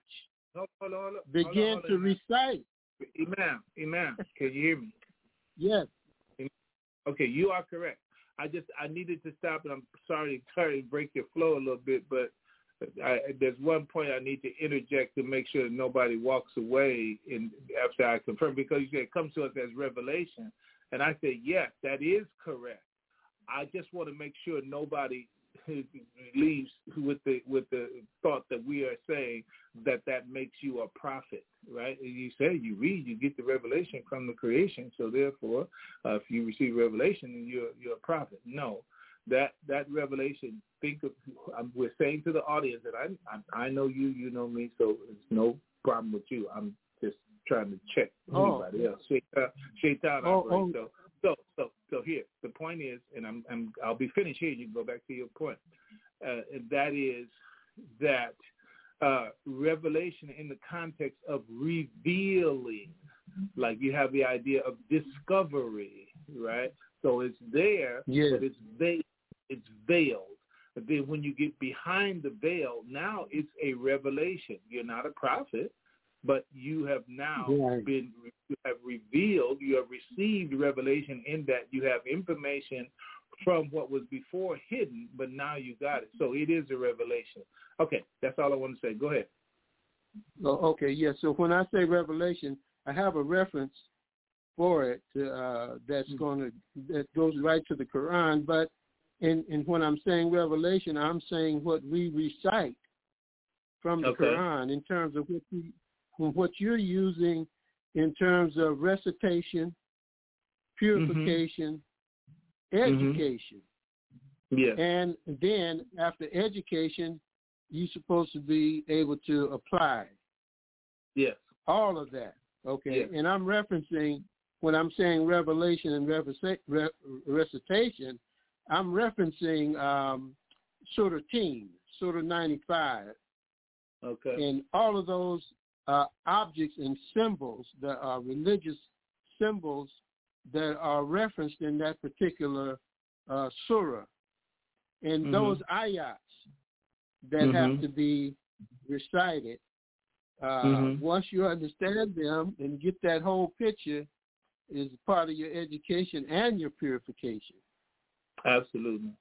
Speaker 7: begin to recite.
Speaker 2: Imam, can you hear me?
Speaker 7: Yes.
Speaker 2: Okay, you are correct. I needed to stop, and I'm sorry to break your flow a little bit, but there's one point I need to interject to make sure that nobody walks away after I confirm, because you said it comes to us as revelation, and I said, yes, that is correct. I just want to make sure nobody leaves with the thought that we are saying that makes you a prophet, right? You say you read, you get the revelation from the creation, so therefore, if you receive revelation, then you're a prophet. No, that revelation. We're saying to the audience that I know you, you know me, so it's no problem with you. I'm just trying to check anybody else. Shaitan operates. So here, the point is, and I'll be finished here. You can go back to your point. And that is that revelation in the context of revealing, like you have the idea of discovery, right? So it's there, but it's veiled. But then when you get behind the veil, now it's a revelation. You're not a prophet, but you have now you have revealed, you have received revelation in that you have information from what was before hidden, but now you got it. So it is a revelation. Okay, that's all I want to say. Go ahead.
Speaker 7: Oh, okay, yeah. So when I say revelation, I have a reference for it that goes right to the Quran. But in when I'm saying revelation, I'm saying what we recite from the Quran in terms of what you're using in terms of recitation, purification, education.
Speaker 2: Yeah.
Speaker 7: And then after education, you're supposed to be able to apply.
Speaker 2: Yes.
Speaker 7: All of that. Okay.
Speaker 2: Yes.
Speaker 7: And I'm referencing, when I'm saying revelation and recitation, I'm referencing Surah 10, Surah 95.
Speaker 2: Okay.
Speaker 7: And all of those objects and symbols that are religious symbols that are referenced in that particular surah. And those ayats that have to be recited, once you understand them and get that whole picture, is part of your education and your purification.
Speaker 2: Absolutely.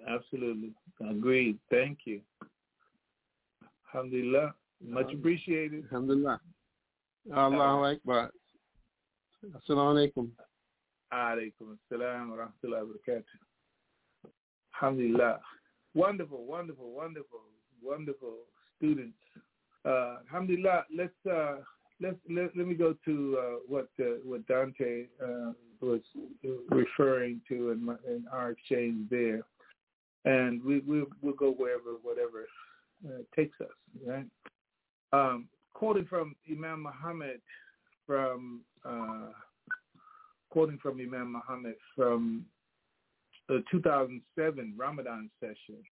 Speaker 2: Agreed. Thank you. Alhamdulillah. Much appreciated.
Speaker 7: Alhamdulillah. Allahu Akbar. Assalamu alaikum.
Speaker 2: Alaikum assalam wa rahmatullahi wa barakatuh. Alhamdulillah. Wonderful students. Alhamdulillah. Let me go to what Dante was referring to in our exchange there, and we'll go whatever takes us, right? quoting from Imam Muhammad from the 2007 Ramadan session,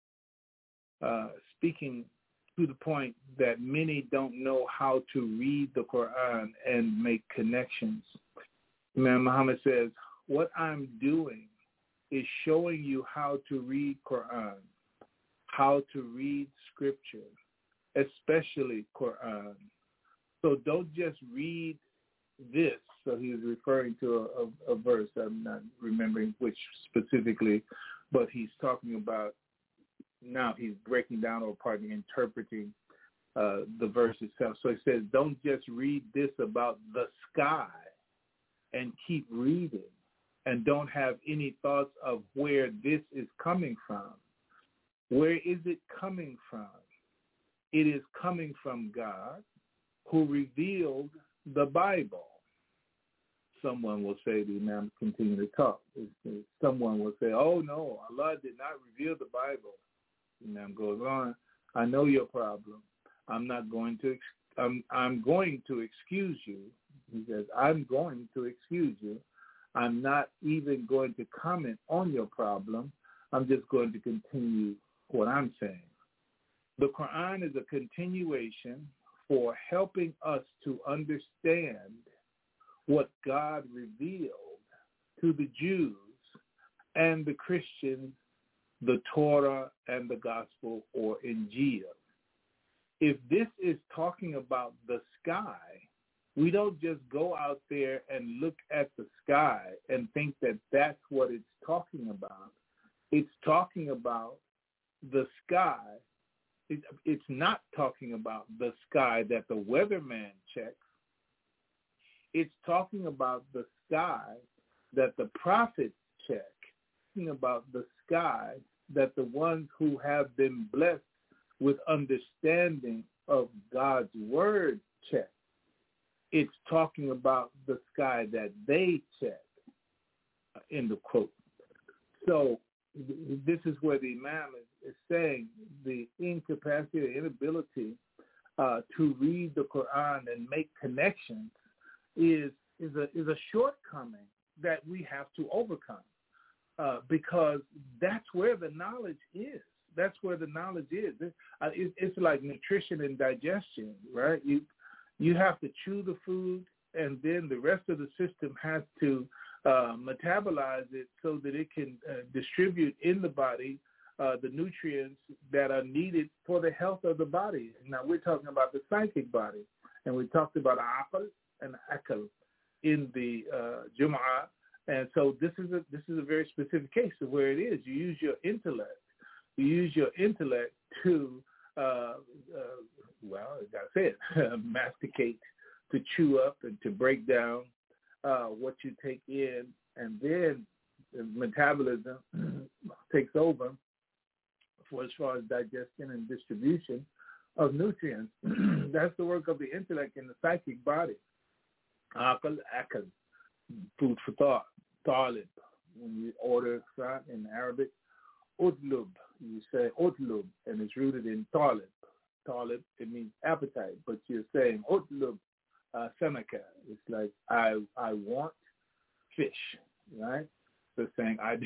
Speaker 2: speaking to the point that many don't know how to read the Quran and make connections. Imam Muhammad says, what I'm doing is showing you how to read Quran, how to read scripture, especially Quran. So don't just read this. So he was referring to a verse. I'm not remembering which specifically, but he's talking about, now he's breaking down or interpreting the verse itself. So he says, don't just read this about the sky and keep reading and don't have any thoughts of where this is coming from. Where is it coming from? It is coming from God, who revealed the Bible. Someone will say, the Imam continue to talk. Someone will say, oh no, Allah did not reveal the Bible. The Imam goes on, I know your problem. I'm going to excuse you. He says, I'm going to excuse you. I'm not even going to comment on your problem. I'm just going to continue what I'm saying. The Quran is a continuation for helping us to understand what God revealed to the Jews and the Christians, the Torah and the Gospel, or Injil. If this is talking about the sky, we don't just go out there and look at the sky and think that that's what it's talking about. It's talking about the sky. It's not talking about the sky that the weatherman checks. It's talking about the sky that the prophets check. Talking about the sky that the ones who have been blessed with understanding of God's word check. It's talking about the sky that they check, end of quote. So this is where the Imam is saying the incapacity, the inability to read the Quran and make connections is a shortcoming that we have to overcome, because that's where the knowledge is. That's where the knowledge is. It's like nutrition and digestion, right? You have to chew the food, and then the rest of the system has to metabolize it so that it can distribute in the body the nutrients that are needed for the health of the body. Now, we're talking about the psychic body, and we talked about aql and akal in the Jumu'ah. And so this is a very specific case of where it is. You use your intellect. You use your intellect to, well, as I said, masticate, to chew up and to break down what you take in, and then metabolism takes over for as far as digestion and distribution of nutrients. That's the work of the intellect in the psychic body. Aql, akal, food for thought. Talib, when you order in Arabic, udlub, you say udlub, and it's rooted in talib. Talib, it means appetite, but you're saying udlub samaka. It's like I want fish, right? So saying I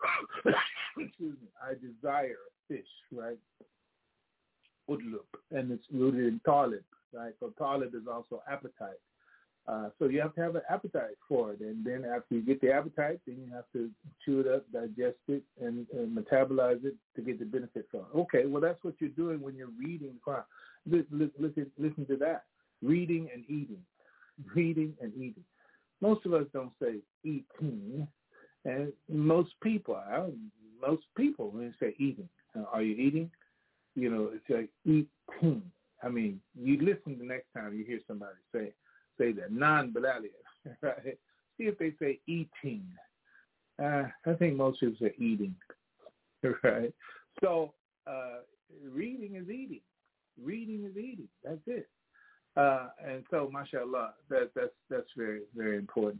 Speaker 2: desire fish, right? Udlub, and it's rooted in talib, right? So talib is also appetite. So you have to have an appetite for it, and then after you get the appetite, then you have to chew it up, digest it, and metabolize it to get the benefit from it. Okay, well that's what you're doing when you're reading the Quran. Listen to that: reading and eating, reading and eating. Most of us don't say eating, and most people when they say eating, are you eating? You know, it's like eating. I mean, you listen the next time you hear somebody say that, non-Bilalian, right? See if they say eating. I think most people say eating, right? So reading is eating. Reading is eating. That's it. And so, mashallah, that's very, very important.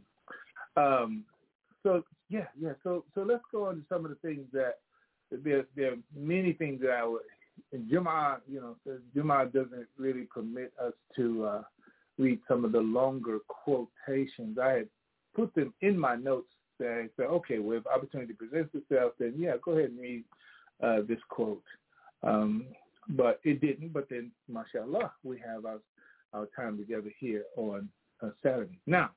Speaker 2: So let's go on to some of the things that there are many things that I would Jum'ah, Jum'ah doesn't really permit us to read some of the longer quotations. I had put them in my notes that I said, okay, well, if opportunity presents itself, then yeah, go ahead and read this quote. But it didn't. But then, mashallah, we have our time together here on Saturday. Now,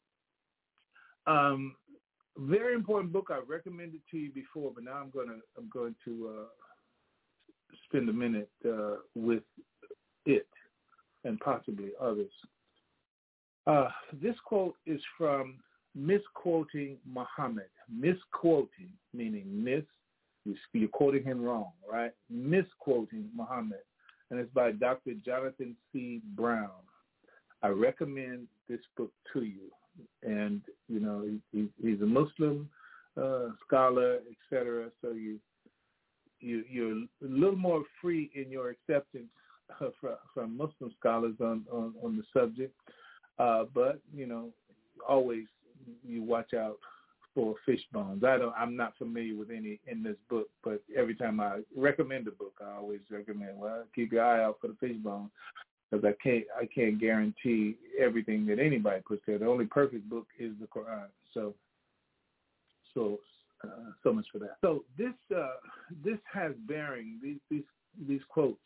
Speaker 2: very important book. I recommended to you before, but now I'm going to spend a minute with it and possibly others. This quote is from Misquoting Muhammad. Misquoting, meaning you're quoting him wrong, right? Misquoting Muhammad. And it's by Dr. Jonathan C. Brown. I recommend this book to you. And, he's a Muslim scholar, etc. So you're a little more free in your acceptance from Muslim scholars on the subject. But, always you watch out for fish bones. I'm not familiar with any in this book, but every time I recommend a book, I always recommend, keep your eye out for the fish bones, because I can't guarantee everything that anybody puts there. The only perfect book is the Quran. So much for that. So this has bearing. These quotes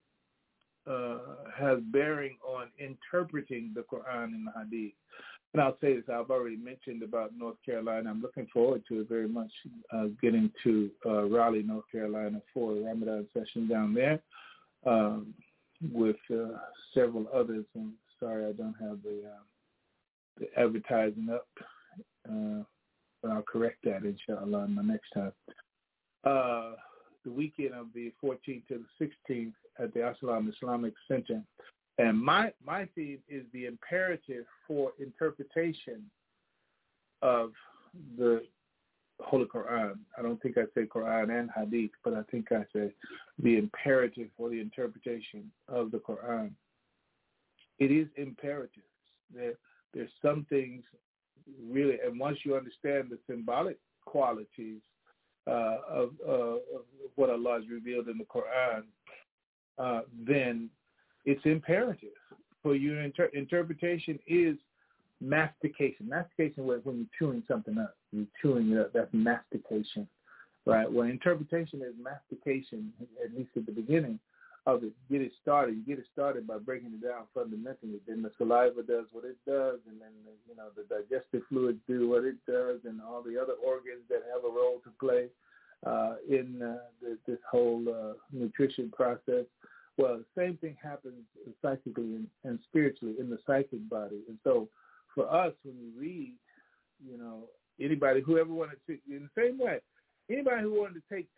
Speaker 2: has bearing on interpreting the Quran and the Hadith. And I'll say this, I've already mentioned about North Carolina. I'm looking forward to it very much, getting to Raleigh, North Carolina for a Ramadan session down there with several others. I'm sorry I don't have the advertising up, but I'll correct that, inshallah, in my next time. The weekend of the 14th to the 16th at the Assalam Islamic Center. And my theme is the imperative for interpretation of the Holy Quran. I don't think I say Quran and Hadith, but I think I say the imperative for the interpretation of the Quran. It is imperative. There's some things really, and once you understand the symbolic qualities of what Allah has revealed in the Quran, then it's imperative for you. Interpretation is mastication. Mastication is when you're chewing something up. You're chewing it up. That's mastication, right? Well, interpretation is mastication, at least at the beginning of it. You get it started by breaking it down fundamentally. Then the saliva does what it does, and then the digestive fluids do what it does, and all the other organs that have a role to play in this whole nutrition process. Well, the same thing happens psychically and spiritually in the psychic body. And so for us, when you read, whoever wanted to, in the same way, anybody who wanted to take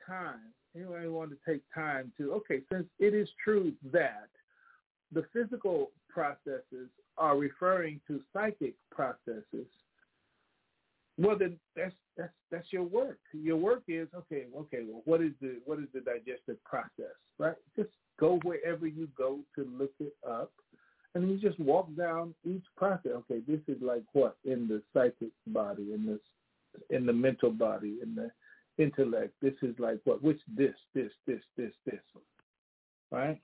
Speaker 2: time to, okay, since it is true that the physical processes are referring to psychic processes, well, then that's your work. Your work is, okay, well, what is the digestive process, right? Just go wherever you go to look it up, and you just walk down each process. Okay, this is like what in the psychic body, in the mental body, in the intellect. This is like what? Which this, right?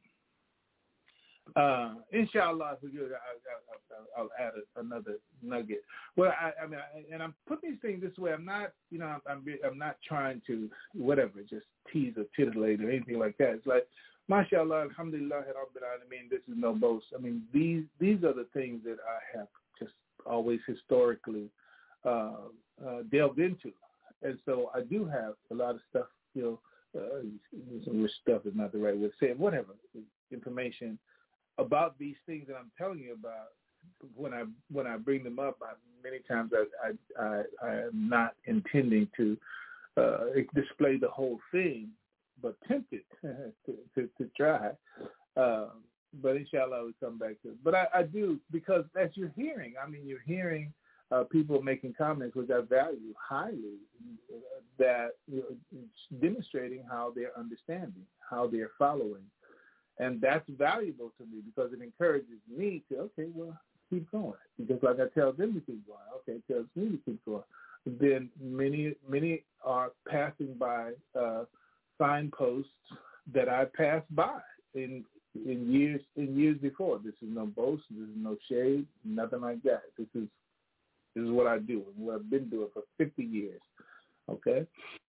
Speaker 2: Inshallah, I'll add another nugget. Well, I'm putting these things this way. I'm not, I'm not trying to just tease or titillate or anything like that. It's like, mashallah, alhamdulillah, rabbil alameen, this is no boast. I mean, these are the things that I have just always historically delved into, and so I do have a lot of stuff. Some stuff is not the right way to say it. Whatever information about these things that I'm telling you about, when I bring them up, many times I am not intending to display the whole thing, but tempted to try. But inshallah, we'll come back to it. But I do, because as you're hearing people making comments, which I value highly, that it's demonstrating how they're understanding, how they're following. And that's valuable to me because it encourages me to, okay, well, keep going. Because like I tell them to keep going, okay, it tells me to keep going. Then many are passing by signposts that I passed by in years before. This is no boast. This is no shade. Nothing like that. This is what I do and what I've been doing for 50 years. Okay.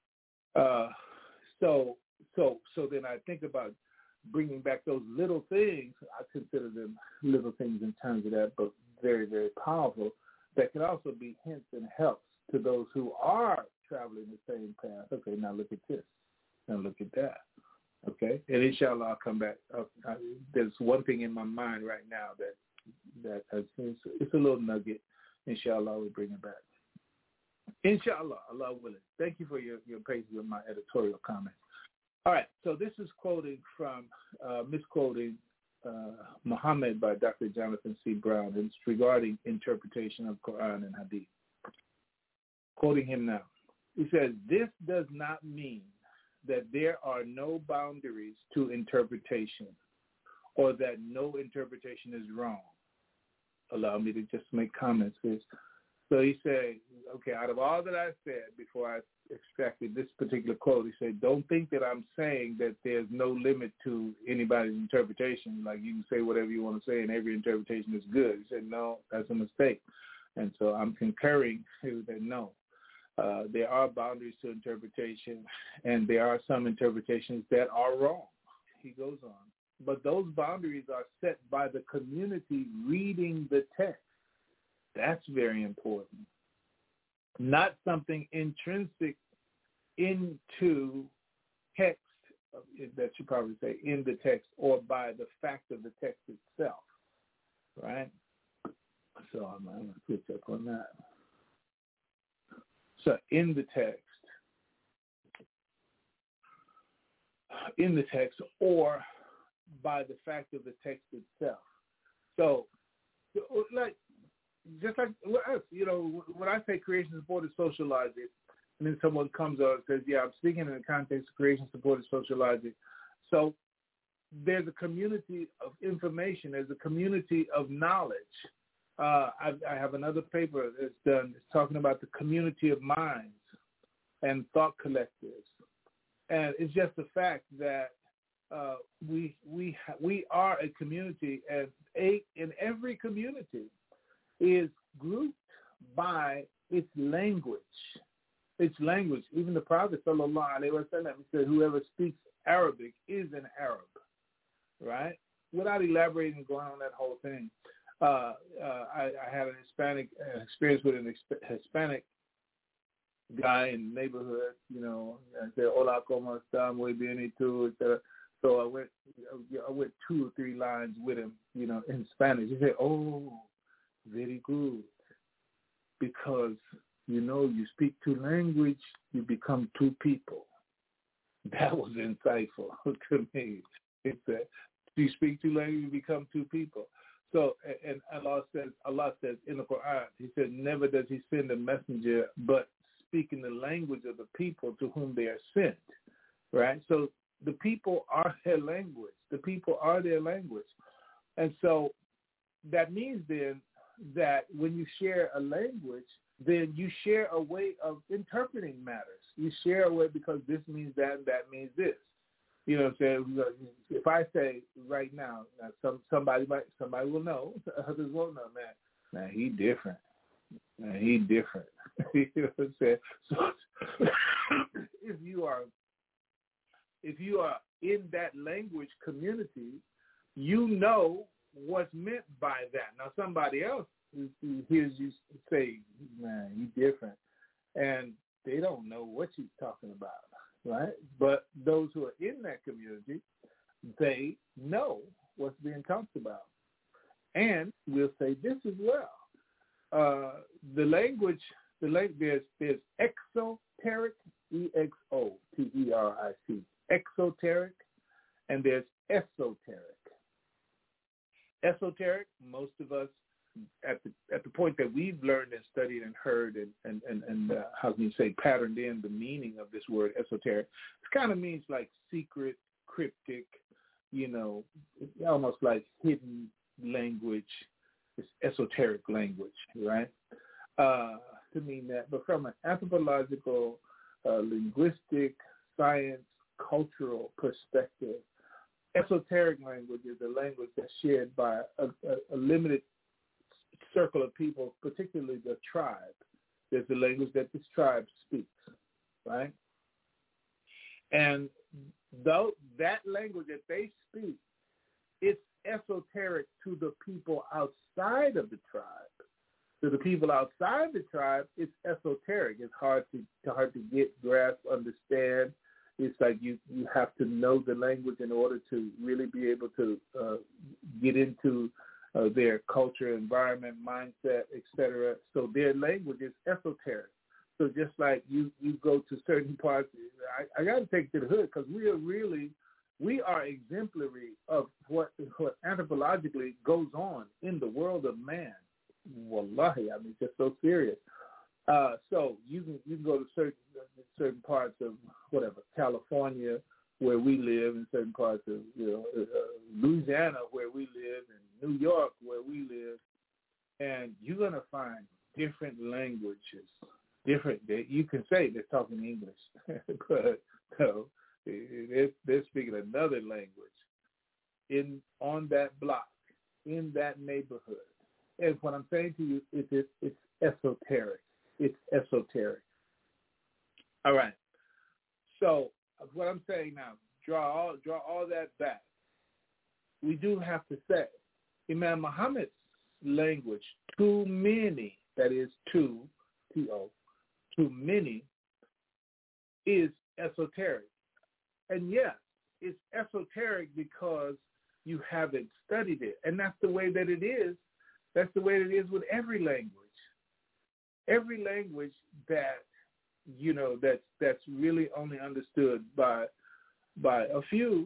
Speaker 2: So then I think about bringing back those little things. I consider them little things in terms of that, but very, very powerful. That can also be hints and helps to those who are traveling the same path. Okay, now look at this. Now look at that. Okay, and inshallah I'll come back. There's one thing in my mind right now that it's a little nugget. Inshallah we'll bring it back. Inshallah, Allah willing. Thank you for your praises of my editorial comments. All right, so this is quoting from, misquoting Muhammad by Dr. Jonathan C. Brown. It's regarding interpretation of Quran and Hadith. Quoting him now. He says, this does not mean that there are no boundaries to interpretation or that no interpretation is wrong. Allow me to just make comments. So he said, okay, out of all that I said before I extracted this particular quote, he said, don't think that I'm saying that there's no limit to anybody's interpretation. Like you can say whatever you want to say and every interpretation is good. He said, no, that's a mistake. And so I'm concurring that no, there are boundaries to interpretation and there are some interpretations that are wrong. He goes on. But those boundaries are set by the community reading the text. That's very important. Not something intrinsic into text, that you probably say, in the text or by the fact of the text itself, right? So I'm going to switch up on that. So in the text or by the fact of the text itself. So, like, just like us, you know, when I say creation-supported social logic, and then someone comes up and says, yeah, I'm speaking in the context of creation-supported social logic. So there's a community of information. There's a community of knowledge. I have another paper that's done. It's talking about the community of minds and thought collectives. And it's just the fact that we are a community, and in every community is grouped by its language. Its language. Even the Prophet sallallahu alaihi wasallam said, "Whoever speaks Arabic is an Arab." Right? Without elaborating and going on that whole thing, I had an Hispanic experience with an Hispanic guy in the neighborhood. You know, I said, "Hola, cómo está? Muy bien, y tú?" etc. So I went 2 or 3 lines with him, you know, in Spanish. He said, "Oh, very good, because you know, you speak 2 languages, you become 2 people." That was insightful to me. It said, "You speak 2 languages, you become 2 people." So, and Allah says in the Quran, He said, "Never does He send a messenger, but speak in the language of the people to whom they are sent." Right. So the people are their language. The people are their language, and so that means then that when you share a language, then you share a way of interpreting matters. You share a way because this means that and that means this. You know what I'm saying? If I say right now, somebody will know, others won't know, man, he different. Man, he different. You know what I'm saying? So if you are in that language community, you know what's meant by that. Now, somebody else hears you say, "Man, you different," and they don't know what you're talking about, right? But those who are in that community, they know what's being talked about, and we'll say this as well. The language, there's exoteric, EXOTERIC, exoteric, and there's esoteric. Esoteric, most of us at the point that we've learned and studied and heard and how can you say patterned in the meaning of this word esoteric, it kind of means like secret, cryptic, you know, almost like hidden language. It's esoteric language, right? To mean that, but from an anthropological, linguistic, science, cultural perspective. Esoteric language is a language that's shared by a limited circle of people, particularly the tribe. There's the language that this tribe speaks, right? And though that language that they speak, it's esoteric to the people outside of the tribe. To the people outside the tribe, it's esoteric. It's hard to get, grasp, understand. It's like you have to know the language in order to really be able to get into their culture, environment, mindset, etc. So their language is esoteric. So just like you go to certain parts, I got to take to the hood because we are exemplary of what anthropologically goes on in the world of man. Wallahi, I mean, it's just so serious. So you can go to certain parts of whatever California where we live, in certain parts of Louisiana where we live, and New York where we live, and you're gonna find different languages. Different. You can say they're talking English, but no, they're speaking another language on that block, in that neighborhood. And what I'm saying to you is it's esoteric. It's esoteric. All right. So what I'm saying now, draw all that back. We do have to say, Imam Muhammad's language, too many, that is too, T-O, too many, is esoteric. And yes, it's esoteric because you haven't studied it. And that's the way that it is. That's the way it is with every language. Every language that, that's really only understood by a few,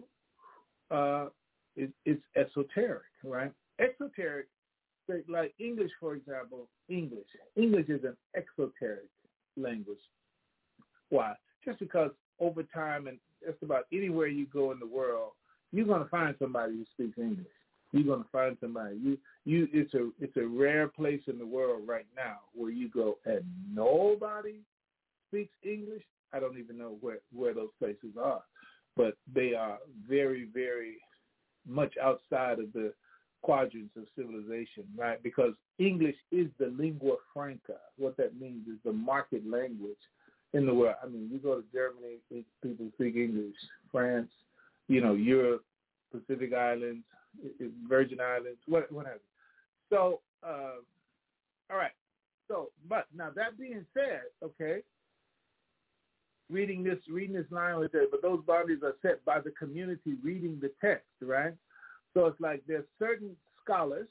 Speaker 2: it's esoteric, right? Exoteric, like English, for example, English is an exoteric language. Why? Just because over time, and just about anywhere you go in the world, you're going to find somebody who speaks English. You're going to find somebody. It's a rare place in the world right now where you go and nobody speaks English. I don't even know where those places are, but they are very, very much outside of the quadrants of civilization, right? Because English is the lingua franca. What that means is the market language in the world. I mean, you go to Germany, people speak English. France, Europe, Pacific Islands, Virgin Islands, what have you. So, all right. So, but now that being said, okay, reading this line with it, but those boundaries are set by the community reading the text, right? So it's like there's certain scholars,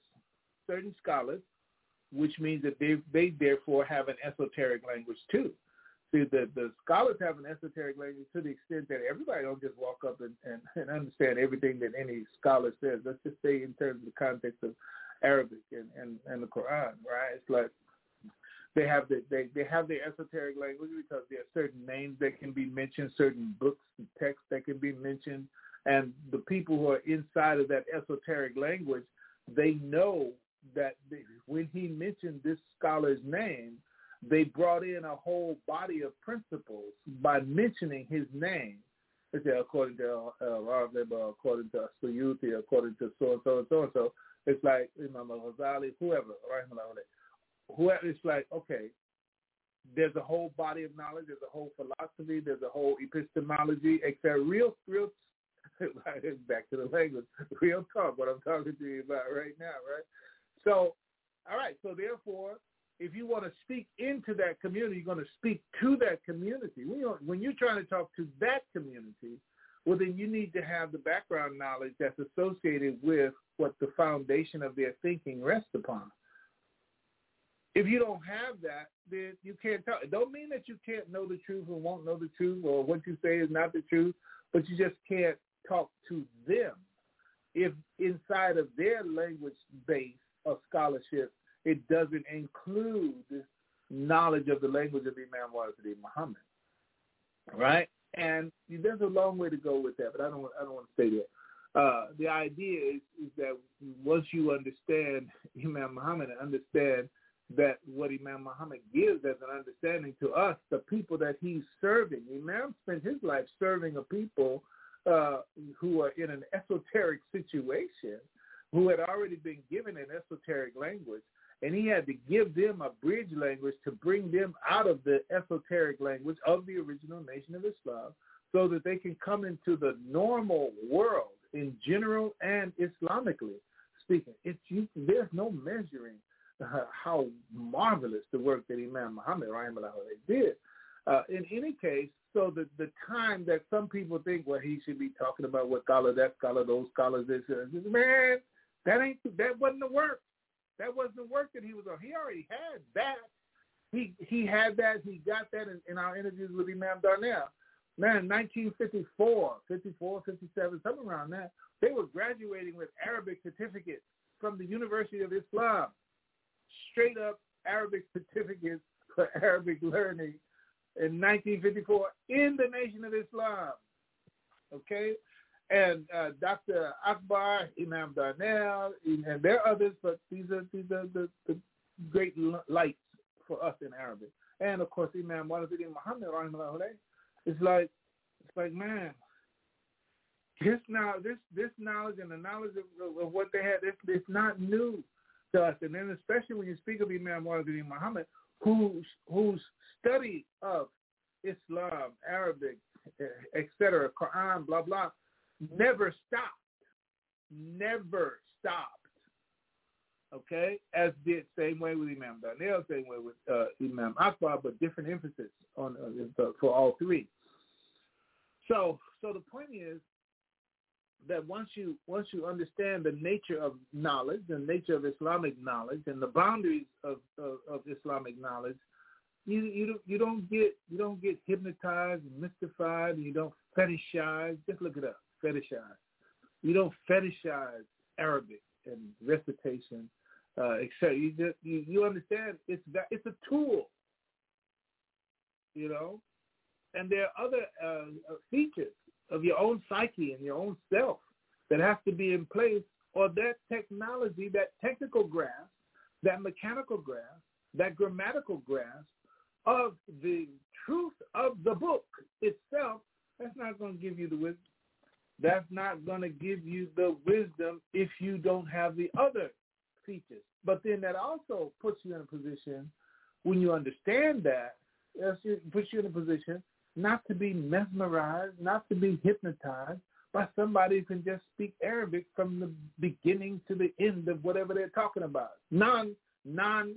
Speaker 2: which means that they therefore have an esoteric language too. See, the scholars have an esoteric language to the extent that everybody don't just walk up and understand everything that any scholar says. Let's just say in terms of the context of Arabic and the Quran, right? It's like they have their esoteric language because there are certain names that can be mentioned, certain books and texts that can be mentioned, and the people who are inside of that esoteric language, they know that when he mentioned this scholar's name, they brought in a whole body of principles by mentioning his name. They say according to Rav, according to Suyuti, according to so-and-so and so-and-so. It's like Imam al-Ghazali, whoever. It's like, okay, there's a whole body of knowledge, there's a whole philosophy, there's a whole epistemology, except real back to the language, real talk, what I'm talking to you about right now, right? So, all right, so therefore, if you want to speak into that community, you're going to speak to that community. When you're trying to talk to that community, well, then you need to have the background knowledge that's associated with what the foundation of their thinking rests upon. If you don't have that, then you can't talk. It don't mean that you can't know the truth or won't know the truth or what you say is not the truth, but you just can't talk to them. If inside of their language base of scholarship, it doesn't include knowledge of the language of Imam Waziri Muhammad, right? And there's a long way to go with that, but I don't want to stay there. The idea is that once you understand Imam Muhammad and understand that what Imam Muhammad gives as an understanding to us, the people that he's serving. Imam spent his life serving a people who are in an esoteric situation, who had already been given an esoteric language, and he had to give them a bridge language to bring them out of the esoteric language of the original Nation of Islam so that they can come into the normal world in general and Islamically speaking. There's no measuring how marvelous the work that Imam Muhammad rahimahullah did. In any case, so the time that some people think, well, he should be talking about what scholar, that scholar, those scholars, this, man, that wasn't the work. That wasn't the work that he was on. He already had that. He had that. He got that in our interviews with Imam Darnell. Man, 1954, 54, 57, something around that, they were graduating with Arabic certificates from the University of Islam. Straight up Arabic certificates for Arabic learning in 1954 in the Nation of Islam. Okay? And Dr. Akbar, Imam Darnell, and there are others, but these are the great lights for us in Arabic. And of course, Imam Waziruddin Muhammad, it's like, man, this knowledge and the knowledge of what they had, it's not new to us. And then especially when you speak of Imam Waziruddin Muhammad, whose study of Islam, Arabic, etc., Quran, blah, blah, never stopped. Okay? As did same way with Imam Darnell, same way with Imam Akbar, but different emphasis on for all three. So the point is that once you understand the nature of knowledge, the nature of Islamic knowledge, and the boundaries of Islamic knowledge, you don't get hypnotized and mystified, and you don't fetishize. Just look it up, fetishize. You don't fetishize Arabic and recitation, etc. You understand it's a tool, and there are other features of your own psyche and your own self that has to be in place, or that technology, that technical grasp, that mechanical grasp, that grammatical grasp of the truth of the book itself, that's not going to give you the wisdom. That's not going to give you the wisdom if you don't have the other features. But then that also puts you in a position, when you understand that, it puts you in a position not to be mesmerized, not to be hypnotized by somebody who can just speak Arabic from the beginning to the end of whatever they're talking about. Non-Arab,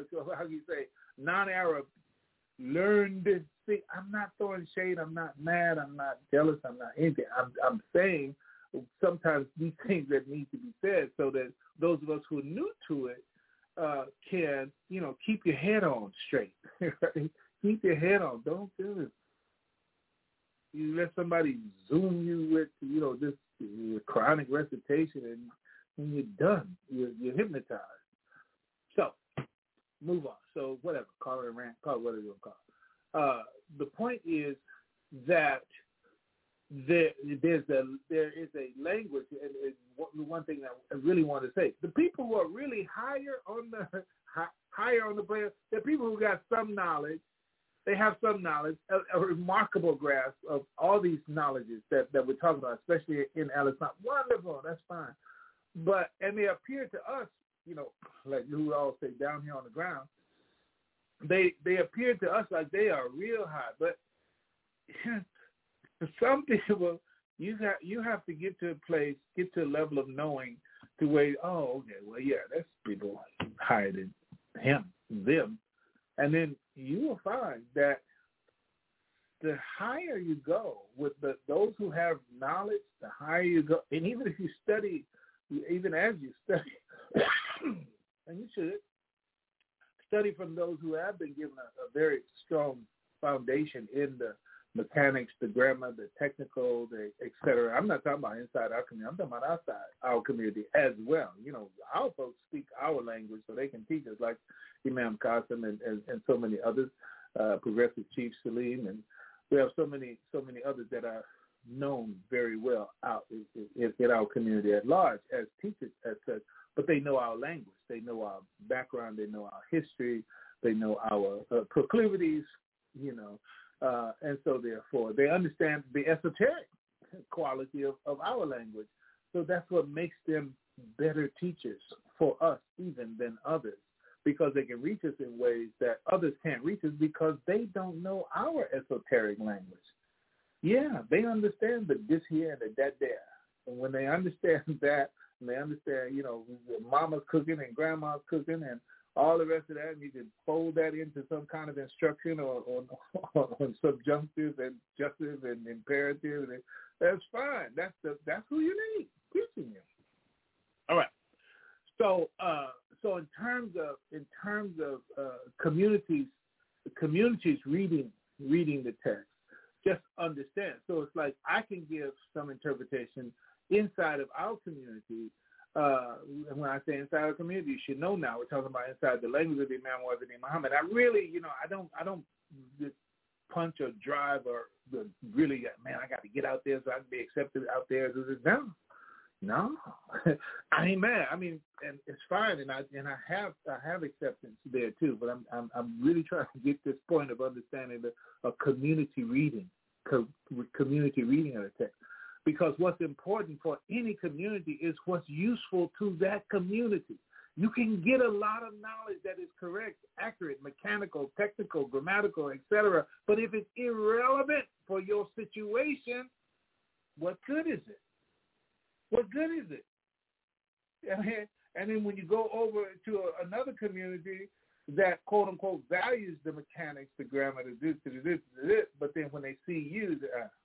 Speaker 2: learned. See, I'm not throwing shade. I'm not mad. I'm not jealous. I'm not anything. I'm saying sometimes these things that need to be said so that those of us who are new to it can, keep your head on straight. Right? Keep your head on. Don't do it. You let somebody zoom you with, this Quranic recitation, and when you're done, you're hypnotized. So, move on. So, whatever, call it a rant, call it whatever you want to call it. The point is that there is a language, and one thing that I really want to say: the people who are really higher on the planet, they're people who got some knowledge. They have some knowledge, a remarkable grasp of all these knowledges that we're talking about, especially in Al-Islam. Wonderful, that's fine. And they appear to us, like you all say, down here on the ground, they appear to us like they are real high. But for some people, you have to get to a level of knowing to where, oh, okay, well, yeah, that's people higher than them. And then you will find that the higher you go with those who have knowledge, the higher you go. And even if you study, even as you study, and you should study from those who have been given a very strong foundation in the mechanics, the grammar, the technical, the et cetera. I'm not talking about inside our community. I'm talking about outside our community as well. Our folks speak our language so they can teach us, like Imam Qasim and so many others, Progressive Chief Salim, and we have so many others that are known very well out in our community at large as teachers as such. But they know our language. They know our background. They know our history. They know our proclivities, and so therefore they understand the esoteric quality of our language. So that's what makes them better teachers for us even than others, because they can reach us in ways that others can't reach us because they don't know our esoteric language. Yeah, they understand the this here and the that there. And when they understand that, and they understand, mama's cooking and grandma's cooking and all the rest of that, and you can fold that into some kind of instruction or subjunctive and junctive and imperative. And that's fine. That's who you need teaching you. All right. So in terms of communities reading the text, just understand. So it's like I can give some interpretation inside of our community. And when I say inside our community, you should know now we're talking about inside the language of the Imam Muhammad. I really, I don't just punch or drive or really, man, I got to get out there so I can be accepted out there. No, I ain't mad. I mean, and it's fine, and I have acceptance there too. But I'm really trying to get this point of understanding a community reading of the text, because what's important for any community is what's useful to that community. You can get a lot of knowledge that is correct, accurate, mechanical, technical, grammatical, etc. But if it's irrelevant for your situation, what good is it? What good is it? And then when you go over to another community that, quote unquote, values the mechanics, the grammar, the this, but then when they see you,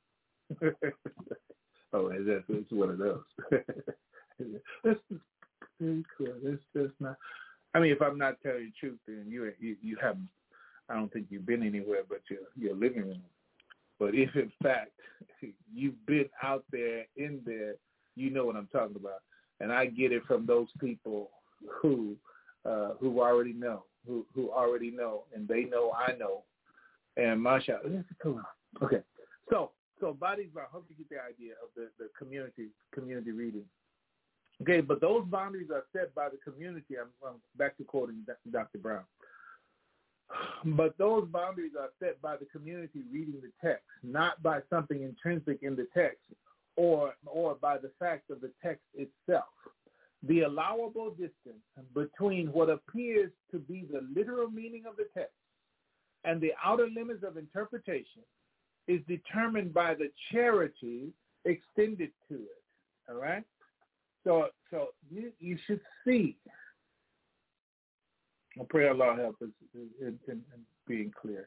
Speaker 2: it's one of those. That's cool. That's not. I mean, if I'm not telling you the truth, then you haven't. I don't think you've been anywhere but your living room. But if in fact you've been out there, in there, you know what I'm talking about. And I get it from those people who already know, who already know, and they know I know. And mashallah, okay. So bodies, I hope you get the idea of the community reading. Okay, but those boundaries are set by the community. I'm back to quoting Dr. Brown. But those boundaries are set by the community reading the text, not by something intrinsic in the text or by the fact of the text itself. The allowable distance between what appears to be the literal meaning of the text and the outer limits of interpretation is determined by the charity extended to it. All right? So you should see. I pray Allah help us in being clear.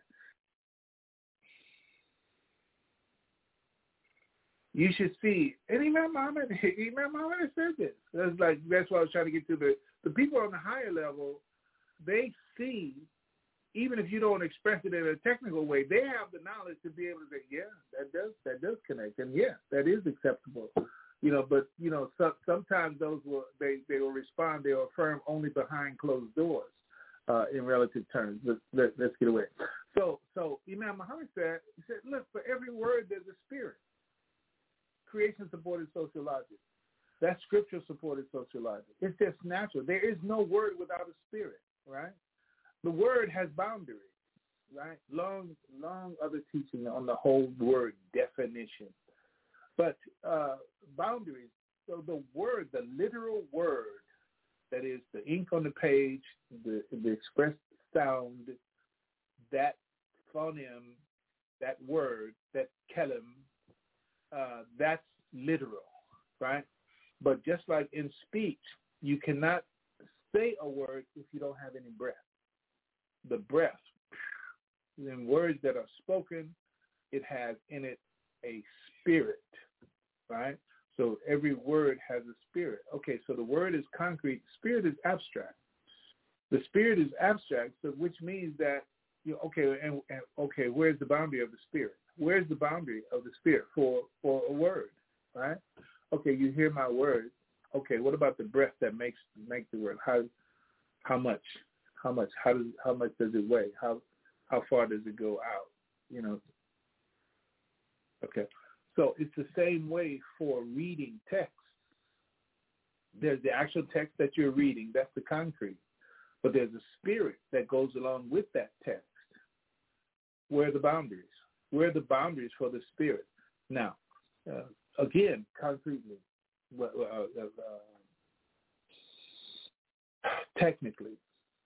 Speaker 2: You should see, and Imam Muhammad said this. That's why I was trying to get to the people on the higher level. They see, even if you don't express it in a technical way, they have the knowledge to be able to say, yeah, that does connect, and yeah, that is acceptable. But sometimes those they will respond, they will affirm only behind closed doors in relative terms. Let's get away. So Imam Muhammad said, look, for every word there's a spirit. Creation supported sociologic. That's scripture supported sociologic. It's just natural. There is no word without a spirit, right? The word has boundaries, right? Long other teaching on the whole word definition. But boundaries, so the word, the literal word, that is the ink on the page, the expressed sound, that phoneme, that word, that kalam, that's literal, right? But just like in speech, you cannot say a word if you don't have any breath. The breath, in words that are spoken, it has in it a spirit, right? So every word has a spirit. Okay, so the word is concrete. Spirit is abstract. The spirit is abstract, so which means that, where's the boundary of the spirit? Where's the boundary of the spirit for a word, right? Okay, you hear my word. Okay, what about the breath that makes the word? How much? How much does it weigh? How far does it go out? Okay. So it's the same way for reading text. There's the actual text that you're reading. That's the concrete. But there's a spirit that goes along with that text. Where are the boundaries? Where are the boundaries for the spirit? Now, again, concretely, technically,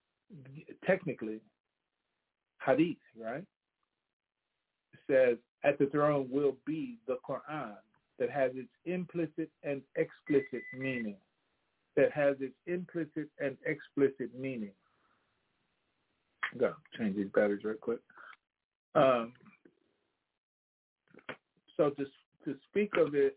Speaker 2: hadith, right? It says, at the throne will be the Quran that has its implicit and explicit meaning. That has its implicit and explicit meaning. I'm going to change these batteries real quick. So to speak of it,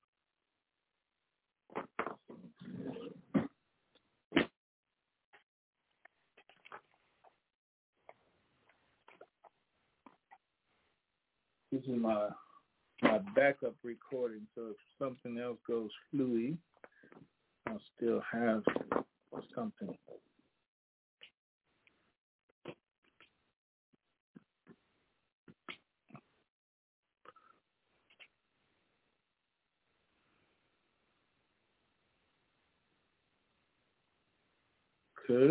Speaker 2: this is my backup recording, so if something else goes fluey, I'll still have something. Good.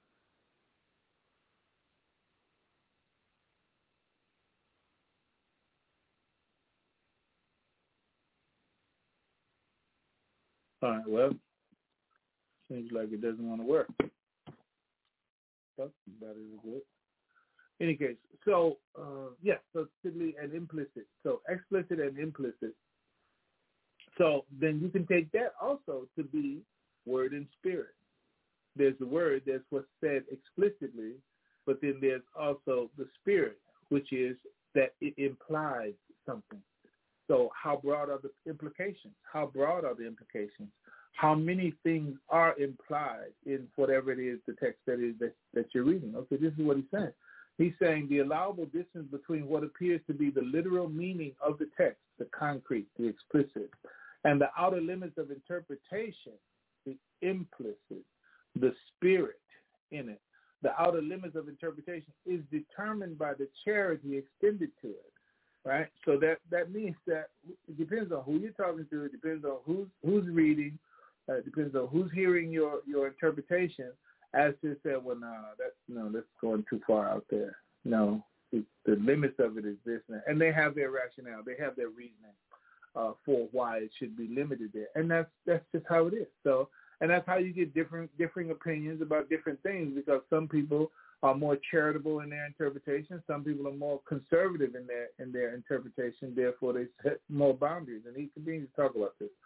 Speaker 2: All right, well, seems like it doesn't want to work. But that is good. In any case, so, yes, so explicit and implicit. So explicit and implicit. So then you can take that also to be word and spirit. There's the word, that's what's said explicitly, but then there's also the spirit, which is that it implies something. So how broad are the implications? How broad are the implications? How many things are implied in whatever it is, the text that you're reading? Okay, this is what he's saying. He's saying the allowable distance between what appears to be the literal meaning of the text, the concrete, the explicit, and the outer limits of interpretation, the implicit, the spirit in it. The outer limits of interpretation is determined by the charity extended to it, right? So that means that it depends on who you're talking to. It depends on who's reading. It depends on who's hearing your interpretation. As to say, well, that's going too far out there. No, the limits of it is this, and they have their rationale. They have their reasoning for why it should be limited there, and that's just how it is. So. And that's how you get differing opinions about different things, because some people are more charitable in their interpretation. Some people are more conservative in their interpretation. Therefore, they set more boundaries. And he continues to talk about this.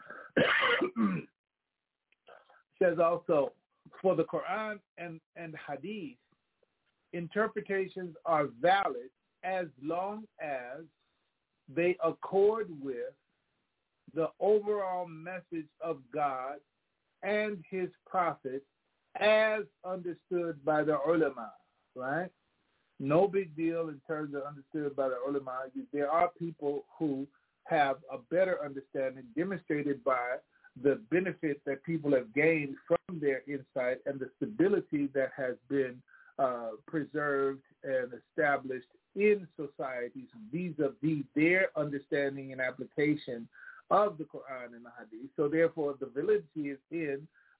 Speaker 2: Says also, for the Quran and Hadith, interpretations are valid as long as they accord with the overall message of God and his prophet as understood by the ulama, right? No big deal in terms of understood by the ulama. There are people who have a better understanding demonstrated by the benefit that people have gained from their insight and the stability that has been preserved and established in societies vis-a-vis their understanding and application of the Quran and the Hadith. So therefore, the validity is in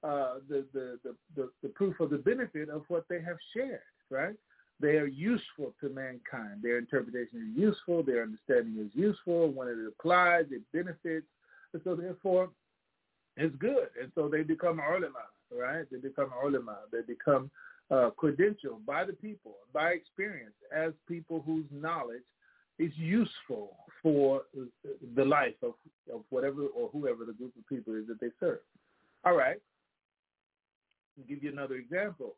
Speaker 2: the proof of the benefit of what they have shared, right? They are useful to mankind. Their interpretation is useful. Their understanding is useful. When it applies, it benefits. And so therefore, it's good. And so they become ulama, right? They become ulama. They become credentialed by the people, by experience, as people whose knowledge is useful for the life of whatever or whoever the group of people is that they serve. All right. I'll give you another example.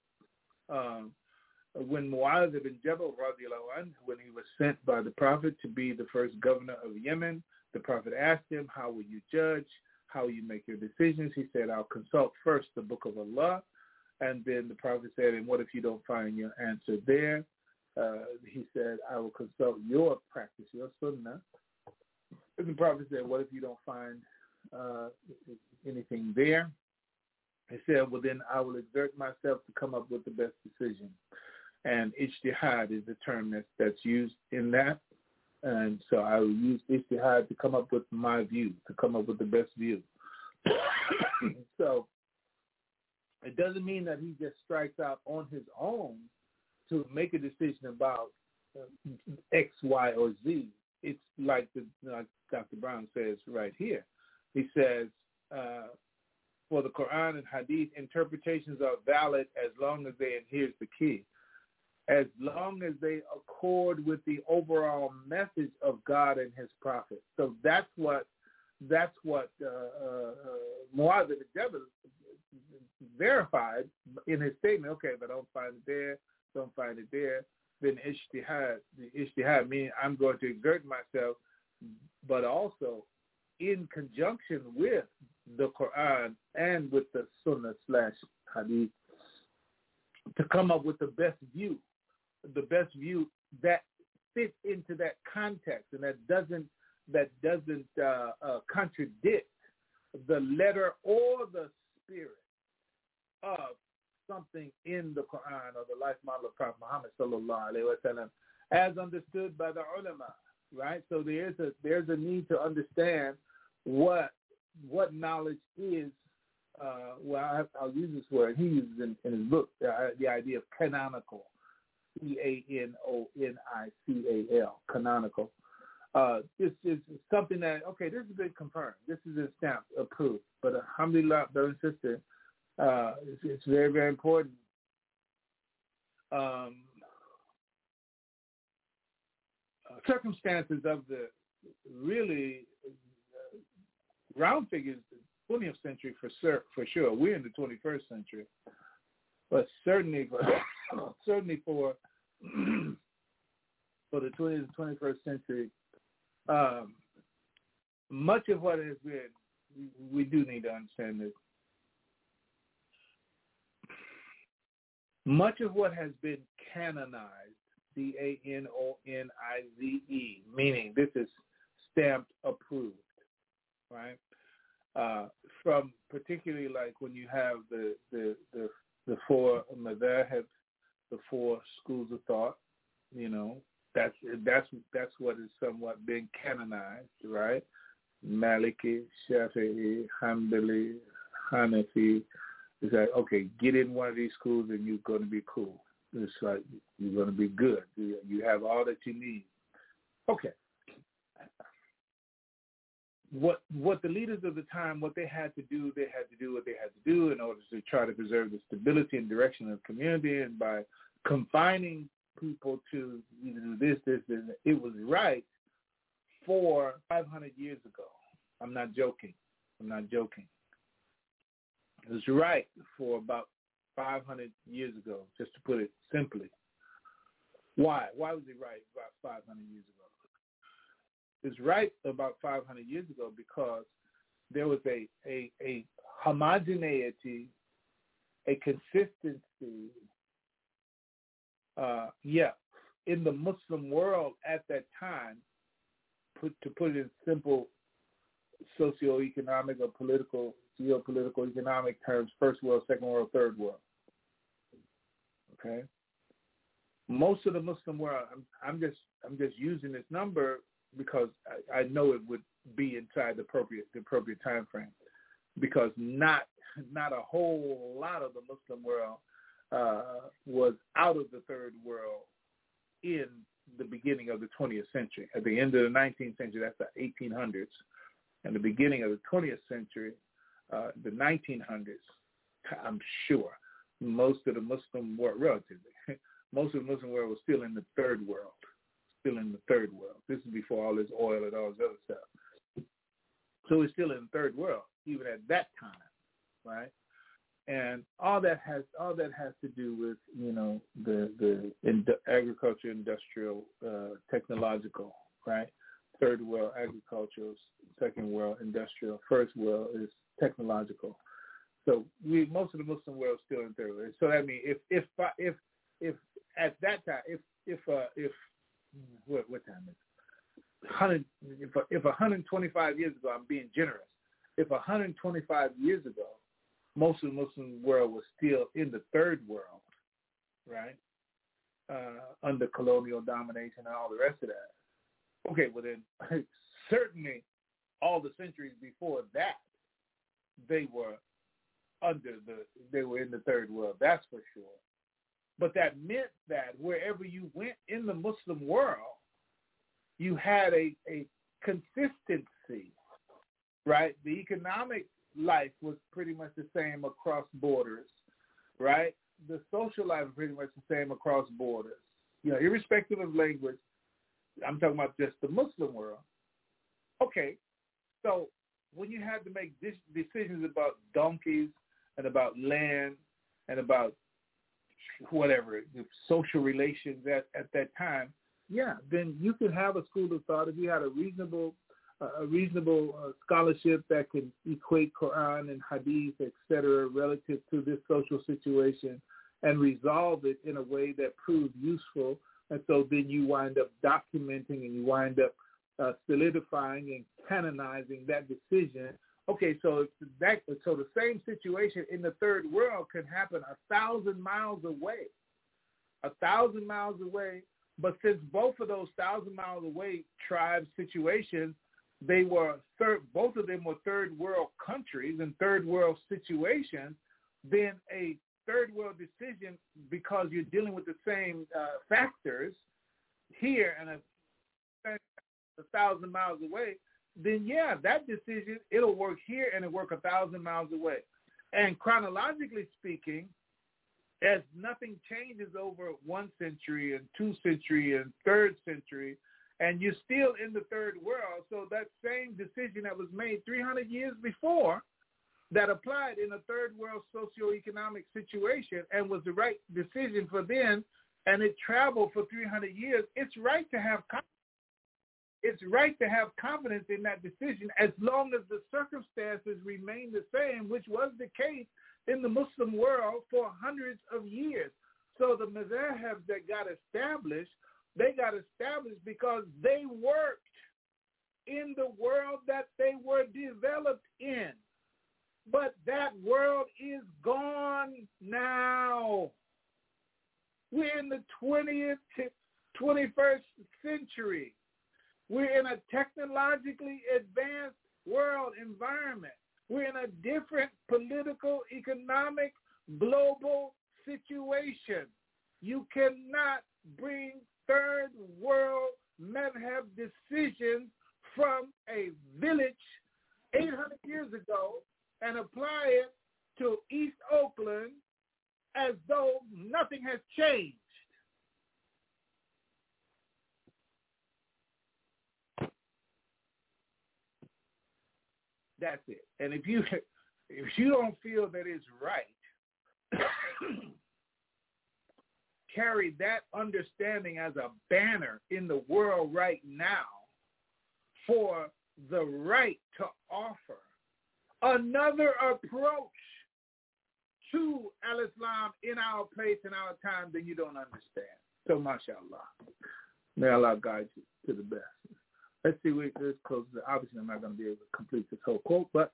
Speaker 2: When Mu'adh ibn Jabal, radiallahu anhu, when he was sent by the Prophet to be the first governor of Yemen, the Prophet asked him, how will you judge? How will you make your decisions? He said, I'll consult first the book of Allah. And then the Prophet said, and what if you don't find your answer there? He said, I will consult your practice, your sunnah. And the Prophet said, what if you don't find anything there? He said, well, then I will exert myself to come up with the best decision. And ijtihad is the term that's used in that. And so I will use ijtihad to come up with my view, to come up with the best view. So It doesn't mean that he just strikes out on his own to make a decision about X, Y, or Z. It's like Dr. Brown says right here. He says, for the Quran and Hadith, interpretations are valid as long as they, and here's the key, as long as they accord with the overall message of God and his prophet. So that's what Mu'adh ibn Jabal verified in his statement. Okay, if I don't find it there, then ijtihad. The ijtihad meaning I'm going to exert myself, but also in conjunction with the Quran and with the Sunnah / Hadith to come up with the best view that fits into that context and that doesn't contradict the letter or the spirit of something in the Quran or the life model of Prophet Muhammad sallallahu alaihi wasallam, as understood by the ulama, right? So there's a need to understand what knowledge is. I'll use this word. He uses in his book the idea of canonical, CANONICAL, canonical. This is something that, okay, this has been confirmed. This is a stamp approved. But alhamdulillah, brother and sister, it's very, very important. Circumstances of the really round figures, the 20th century for sure. We're in the 21st century, but certainly for the 20th and 21st century, much of what has been, we do need to understand this. Much of what has been canonized, CANONIZE, meaning this is stamped approved, right? From particularly like when you have the four madhahib, the four schools of thought, that's what is somewhat been canonized, right? Maliki, Shafi'i, Hanbali, Hanafi. It's like, okay, get in one of these schools and you're going to be cool. It's like you're going to be good. You have all that you need. Okay. What the leaders of the time, what they had to do what they had to do in order to try to preserve the stability and direction of the community, and by confining people to either do this, and it was right for 500 years ago. I'm not joking. It was right for about 500 years ago, just to put it simply. Why? Why was it right about 500 years ago? It's right about 500 years ago because there was a homogeneity, a consistency, in the Muslim world at that time, to put it in simple socioeconomic or political, geopolitical, economic terms, first world, second world, third world. Okay? Most of the Muslim world, I'm just using this number because I know it would be inside the appropriate time frame, because not a whole lot of the Muslim world was out of the third world in the beginning of the 20th century. At the end of the 19th century, that's the 1800s, and the beginning of the 20th century, the 1900s, I'm sure most of the Muslim world, relatively, most of the Muslim world was still in the third world. This is before all this oil and all this other stuff. So it's still in the third world, even at that time, right? And all that has to do with, the agriculture, industrial, technological, right? Third world agricultural, second world industrial, first world is technological. So most of the Muslim world is still in third world. So I mean, if at that time, if what time is it? If 125 years ago, I'm being generous. If 125 years ago, most of the Muslim world was still in the third world, right? Under colonial domination and all the rest of that. Okay, well then, certainly all the centuries before that, they were they were in the third world, that's for sure. But that meant that wherever you went in the Muslim world, you had a consistency, right? The economic life was pretty much the same across borders, right? The social life was pretty much the same across borders. You know, irrespective of language, I'm talking about just the Muslim world. Okay, so when you had to make decisions about donkeys and about land and about whatever, social relations at that time, yeah, then you could have a school of thought if you had a reasonable scholarship that can equate Quran and Hadith, etc., relative to this social situation and resolve it in a way that proved useful. And so then you wind up documenting and you wind up solidifying and canonizing that decision. Okay, so the same situation in the third world can happen 1,000 miles away. 1,000 miles away, but since both of those 1,000 miles away tribe situations, both of them were third world countries and third world situations, then a third world decision, because you're dealing with the same factors here and 1,000 miles away, then yeah, that decision, it'll work here and it'll work 1,000 miles away. And chronologically speaking, as nothing changes over 1 century and 2 century and 3rd century, and you're still in the third world, so that same decision that was made 300 years before that applied in a third world socioeconomic situation and was the right decision for then, and it traveled for 300 years, it's right to have confidence. It's right to have confidence in that decision as long as the circumstances remain the same, which was the case in the Muslim world for hundreds of years. So the mazahibs that got established, they got established because they worked in the world that they were developed in. But that world is gone now. We're in the 21st century. We're in a technologically advanced world environment. We're in a different political, economic, global situation. You cannot bring third world madhab decisions from a village 800 years ago and apply it to East Oakland as though nothing has changed. That's it. And if you don't feel that it's right, carry that understanding as a banner in the world right now for the right to offer another approach to al-Islam in our place, in our time, then you don't understand. So, mashallah. May Allah guide you to the best. Let's see, let's close. Obviously, I'm not going to be able to complete this whole quote, but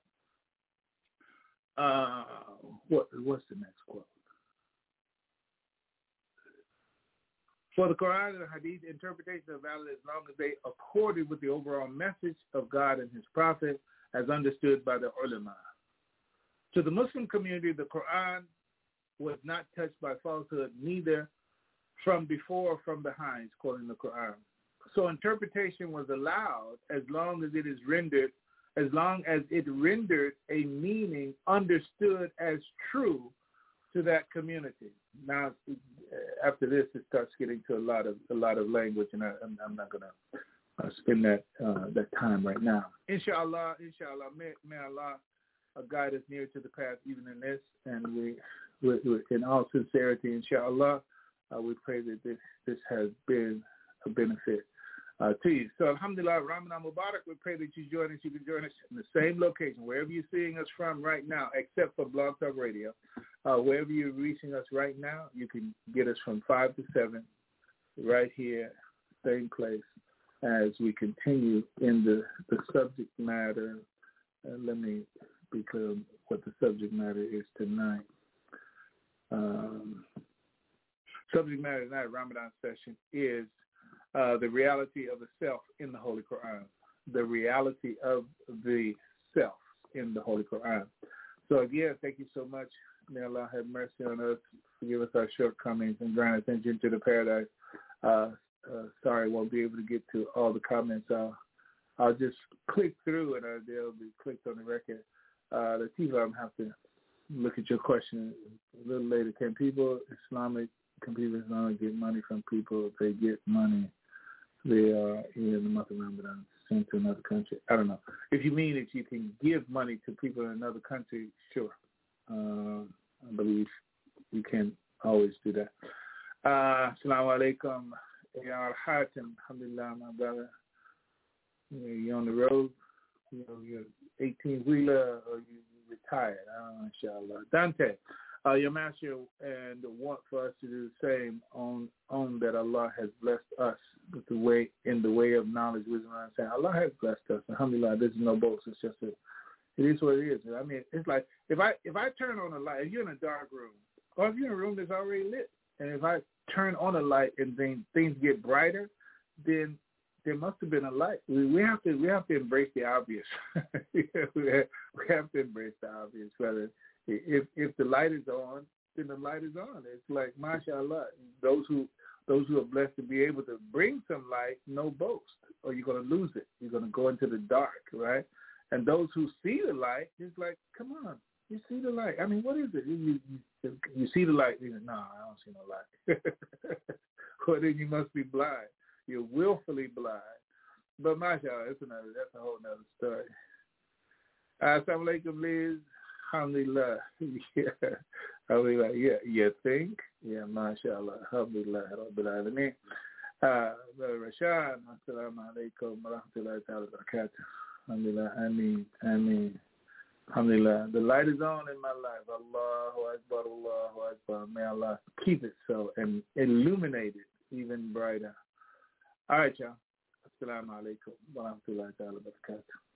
Speaker 2: what's the next quote? For the Quran and the Hadith, interpretations are valid as long as they accorded with the overall message of God and His Prophet as understood by the ulama. To the Muslim community, the Quran was not touched by falsehood, neither from before or from behind, quoting the Quran. So interpretation was allowed as long as it rendered a meaning understood as true to that community. Now, after this, it starts getting to a lot of language, and I'm not going to spend that time right now. Inshallah, may Allah guide us near to the path even in this, and we in all sincerity, inshallah, we pray that this has been a benefit to you. So, alhamdulillah, Ramadan Mubarak, we pray that you join us. You can join us in the same location, wherever you're seeing us from right now, except for Blog Talk Radio. Wherever you're reaching us right now, you can get us from 5 to 7 right here, same place, as we continue in the subject matter. Let me be clear what the subject matter is tonight. Subject matter tonight, Ramadan session, is the reality of the self in the Holy Quran. The reality of the self in the Holy Quran. So again, thank you so much. May Allah have mercy on us, forgive us our shortcomings, and grant us entry into the paradise. Sorry, I won't be able to get to all the comments. I'll just click through and they'll be clicked on the record. Latifah, I'm have to look at your question a little later. Can people Islamic get money from people if they get money they are in the month of Ramadan sent to another country? I don't know. If you mean that you can give money to people in another country, sure. I believe you can always do that. Assalamu alaikum. Ya Hatim, alhamdulillah, my brother. You're on the road. You're 18-wheeler or you retired. Inshallah. Dante, your master and want for us to do the same on that Allah has blessed us with the way of knowledge, wisdom, and understanding. Allah has blessed us. Alhamdulillah, this is no boast. It's just it is what it is. I mean, it's like if I turn on a light, if you're in a dark room, or if you're in a room that's already lit, and if I turn on a light and then things get brighter, then there must have been a light. We have to embrace the obvious. we have to embrace the obvious. Whether if the light is on, then the light is on. It's like mashallah. Those who are blessed to be able to bring some light, no boast, or you're going to lose it. You're going to go into the dark, right? And those who see the light, it's like, come on, you see the light. I mean, what is it? You see the light. You say, no, I don't see no light. Well, then you must be blind. You're willfully blind. But mashallah, that's a whole nother story. Assalamu alaikum, Liz. Alhamdulillah. Yeah. Alhamdulillah. Yeah. You think? Yeah, mashallah. Alhamdulillah. Rabbil Alameen. Brother Rashad, assalamu alaikum wa rahmatullahi ta'ala wa barakatuh. Alhamdulillah. Ameen. Alhamdulillah. The light is on in my life. Allahu Akbar, Allahu Akbar. May Allah keep it so and illuminate it even brighter. All right, y'all. Assalamu alaikum wa rahmatullahi ta'ala wa barakatuh.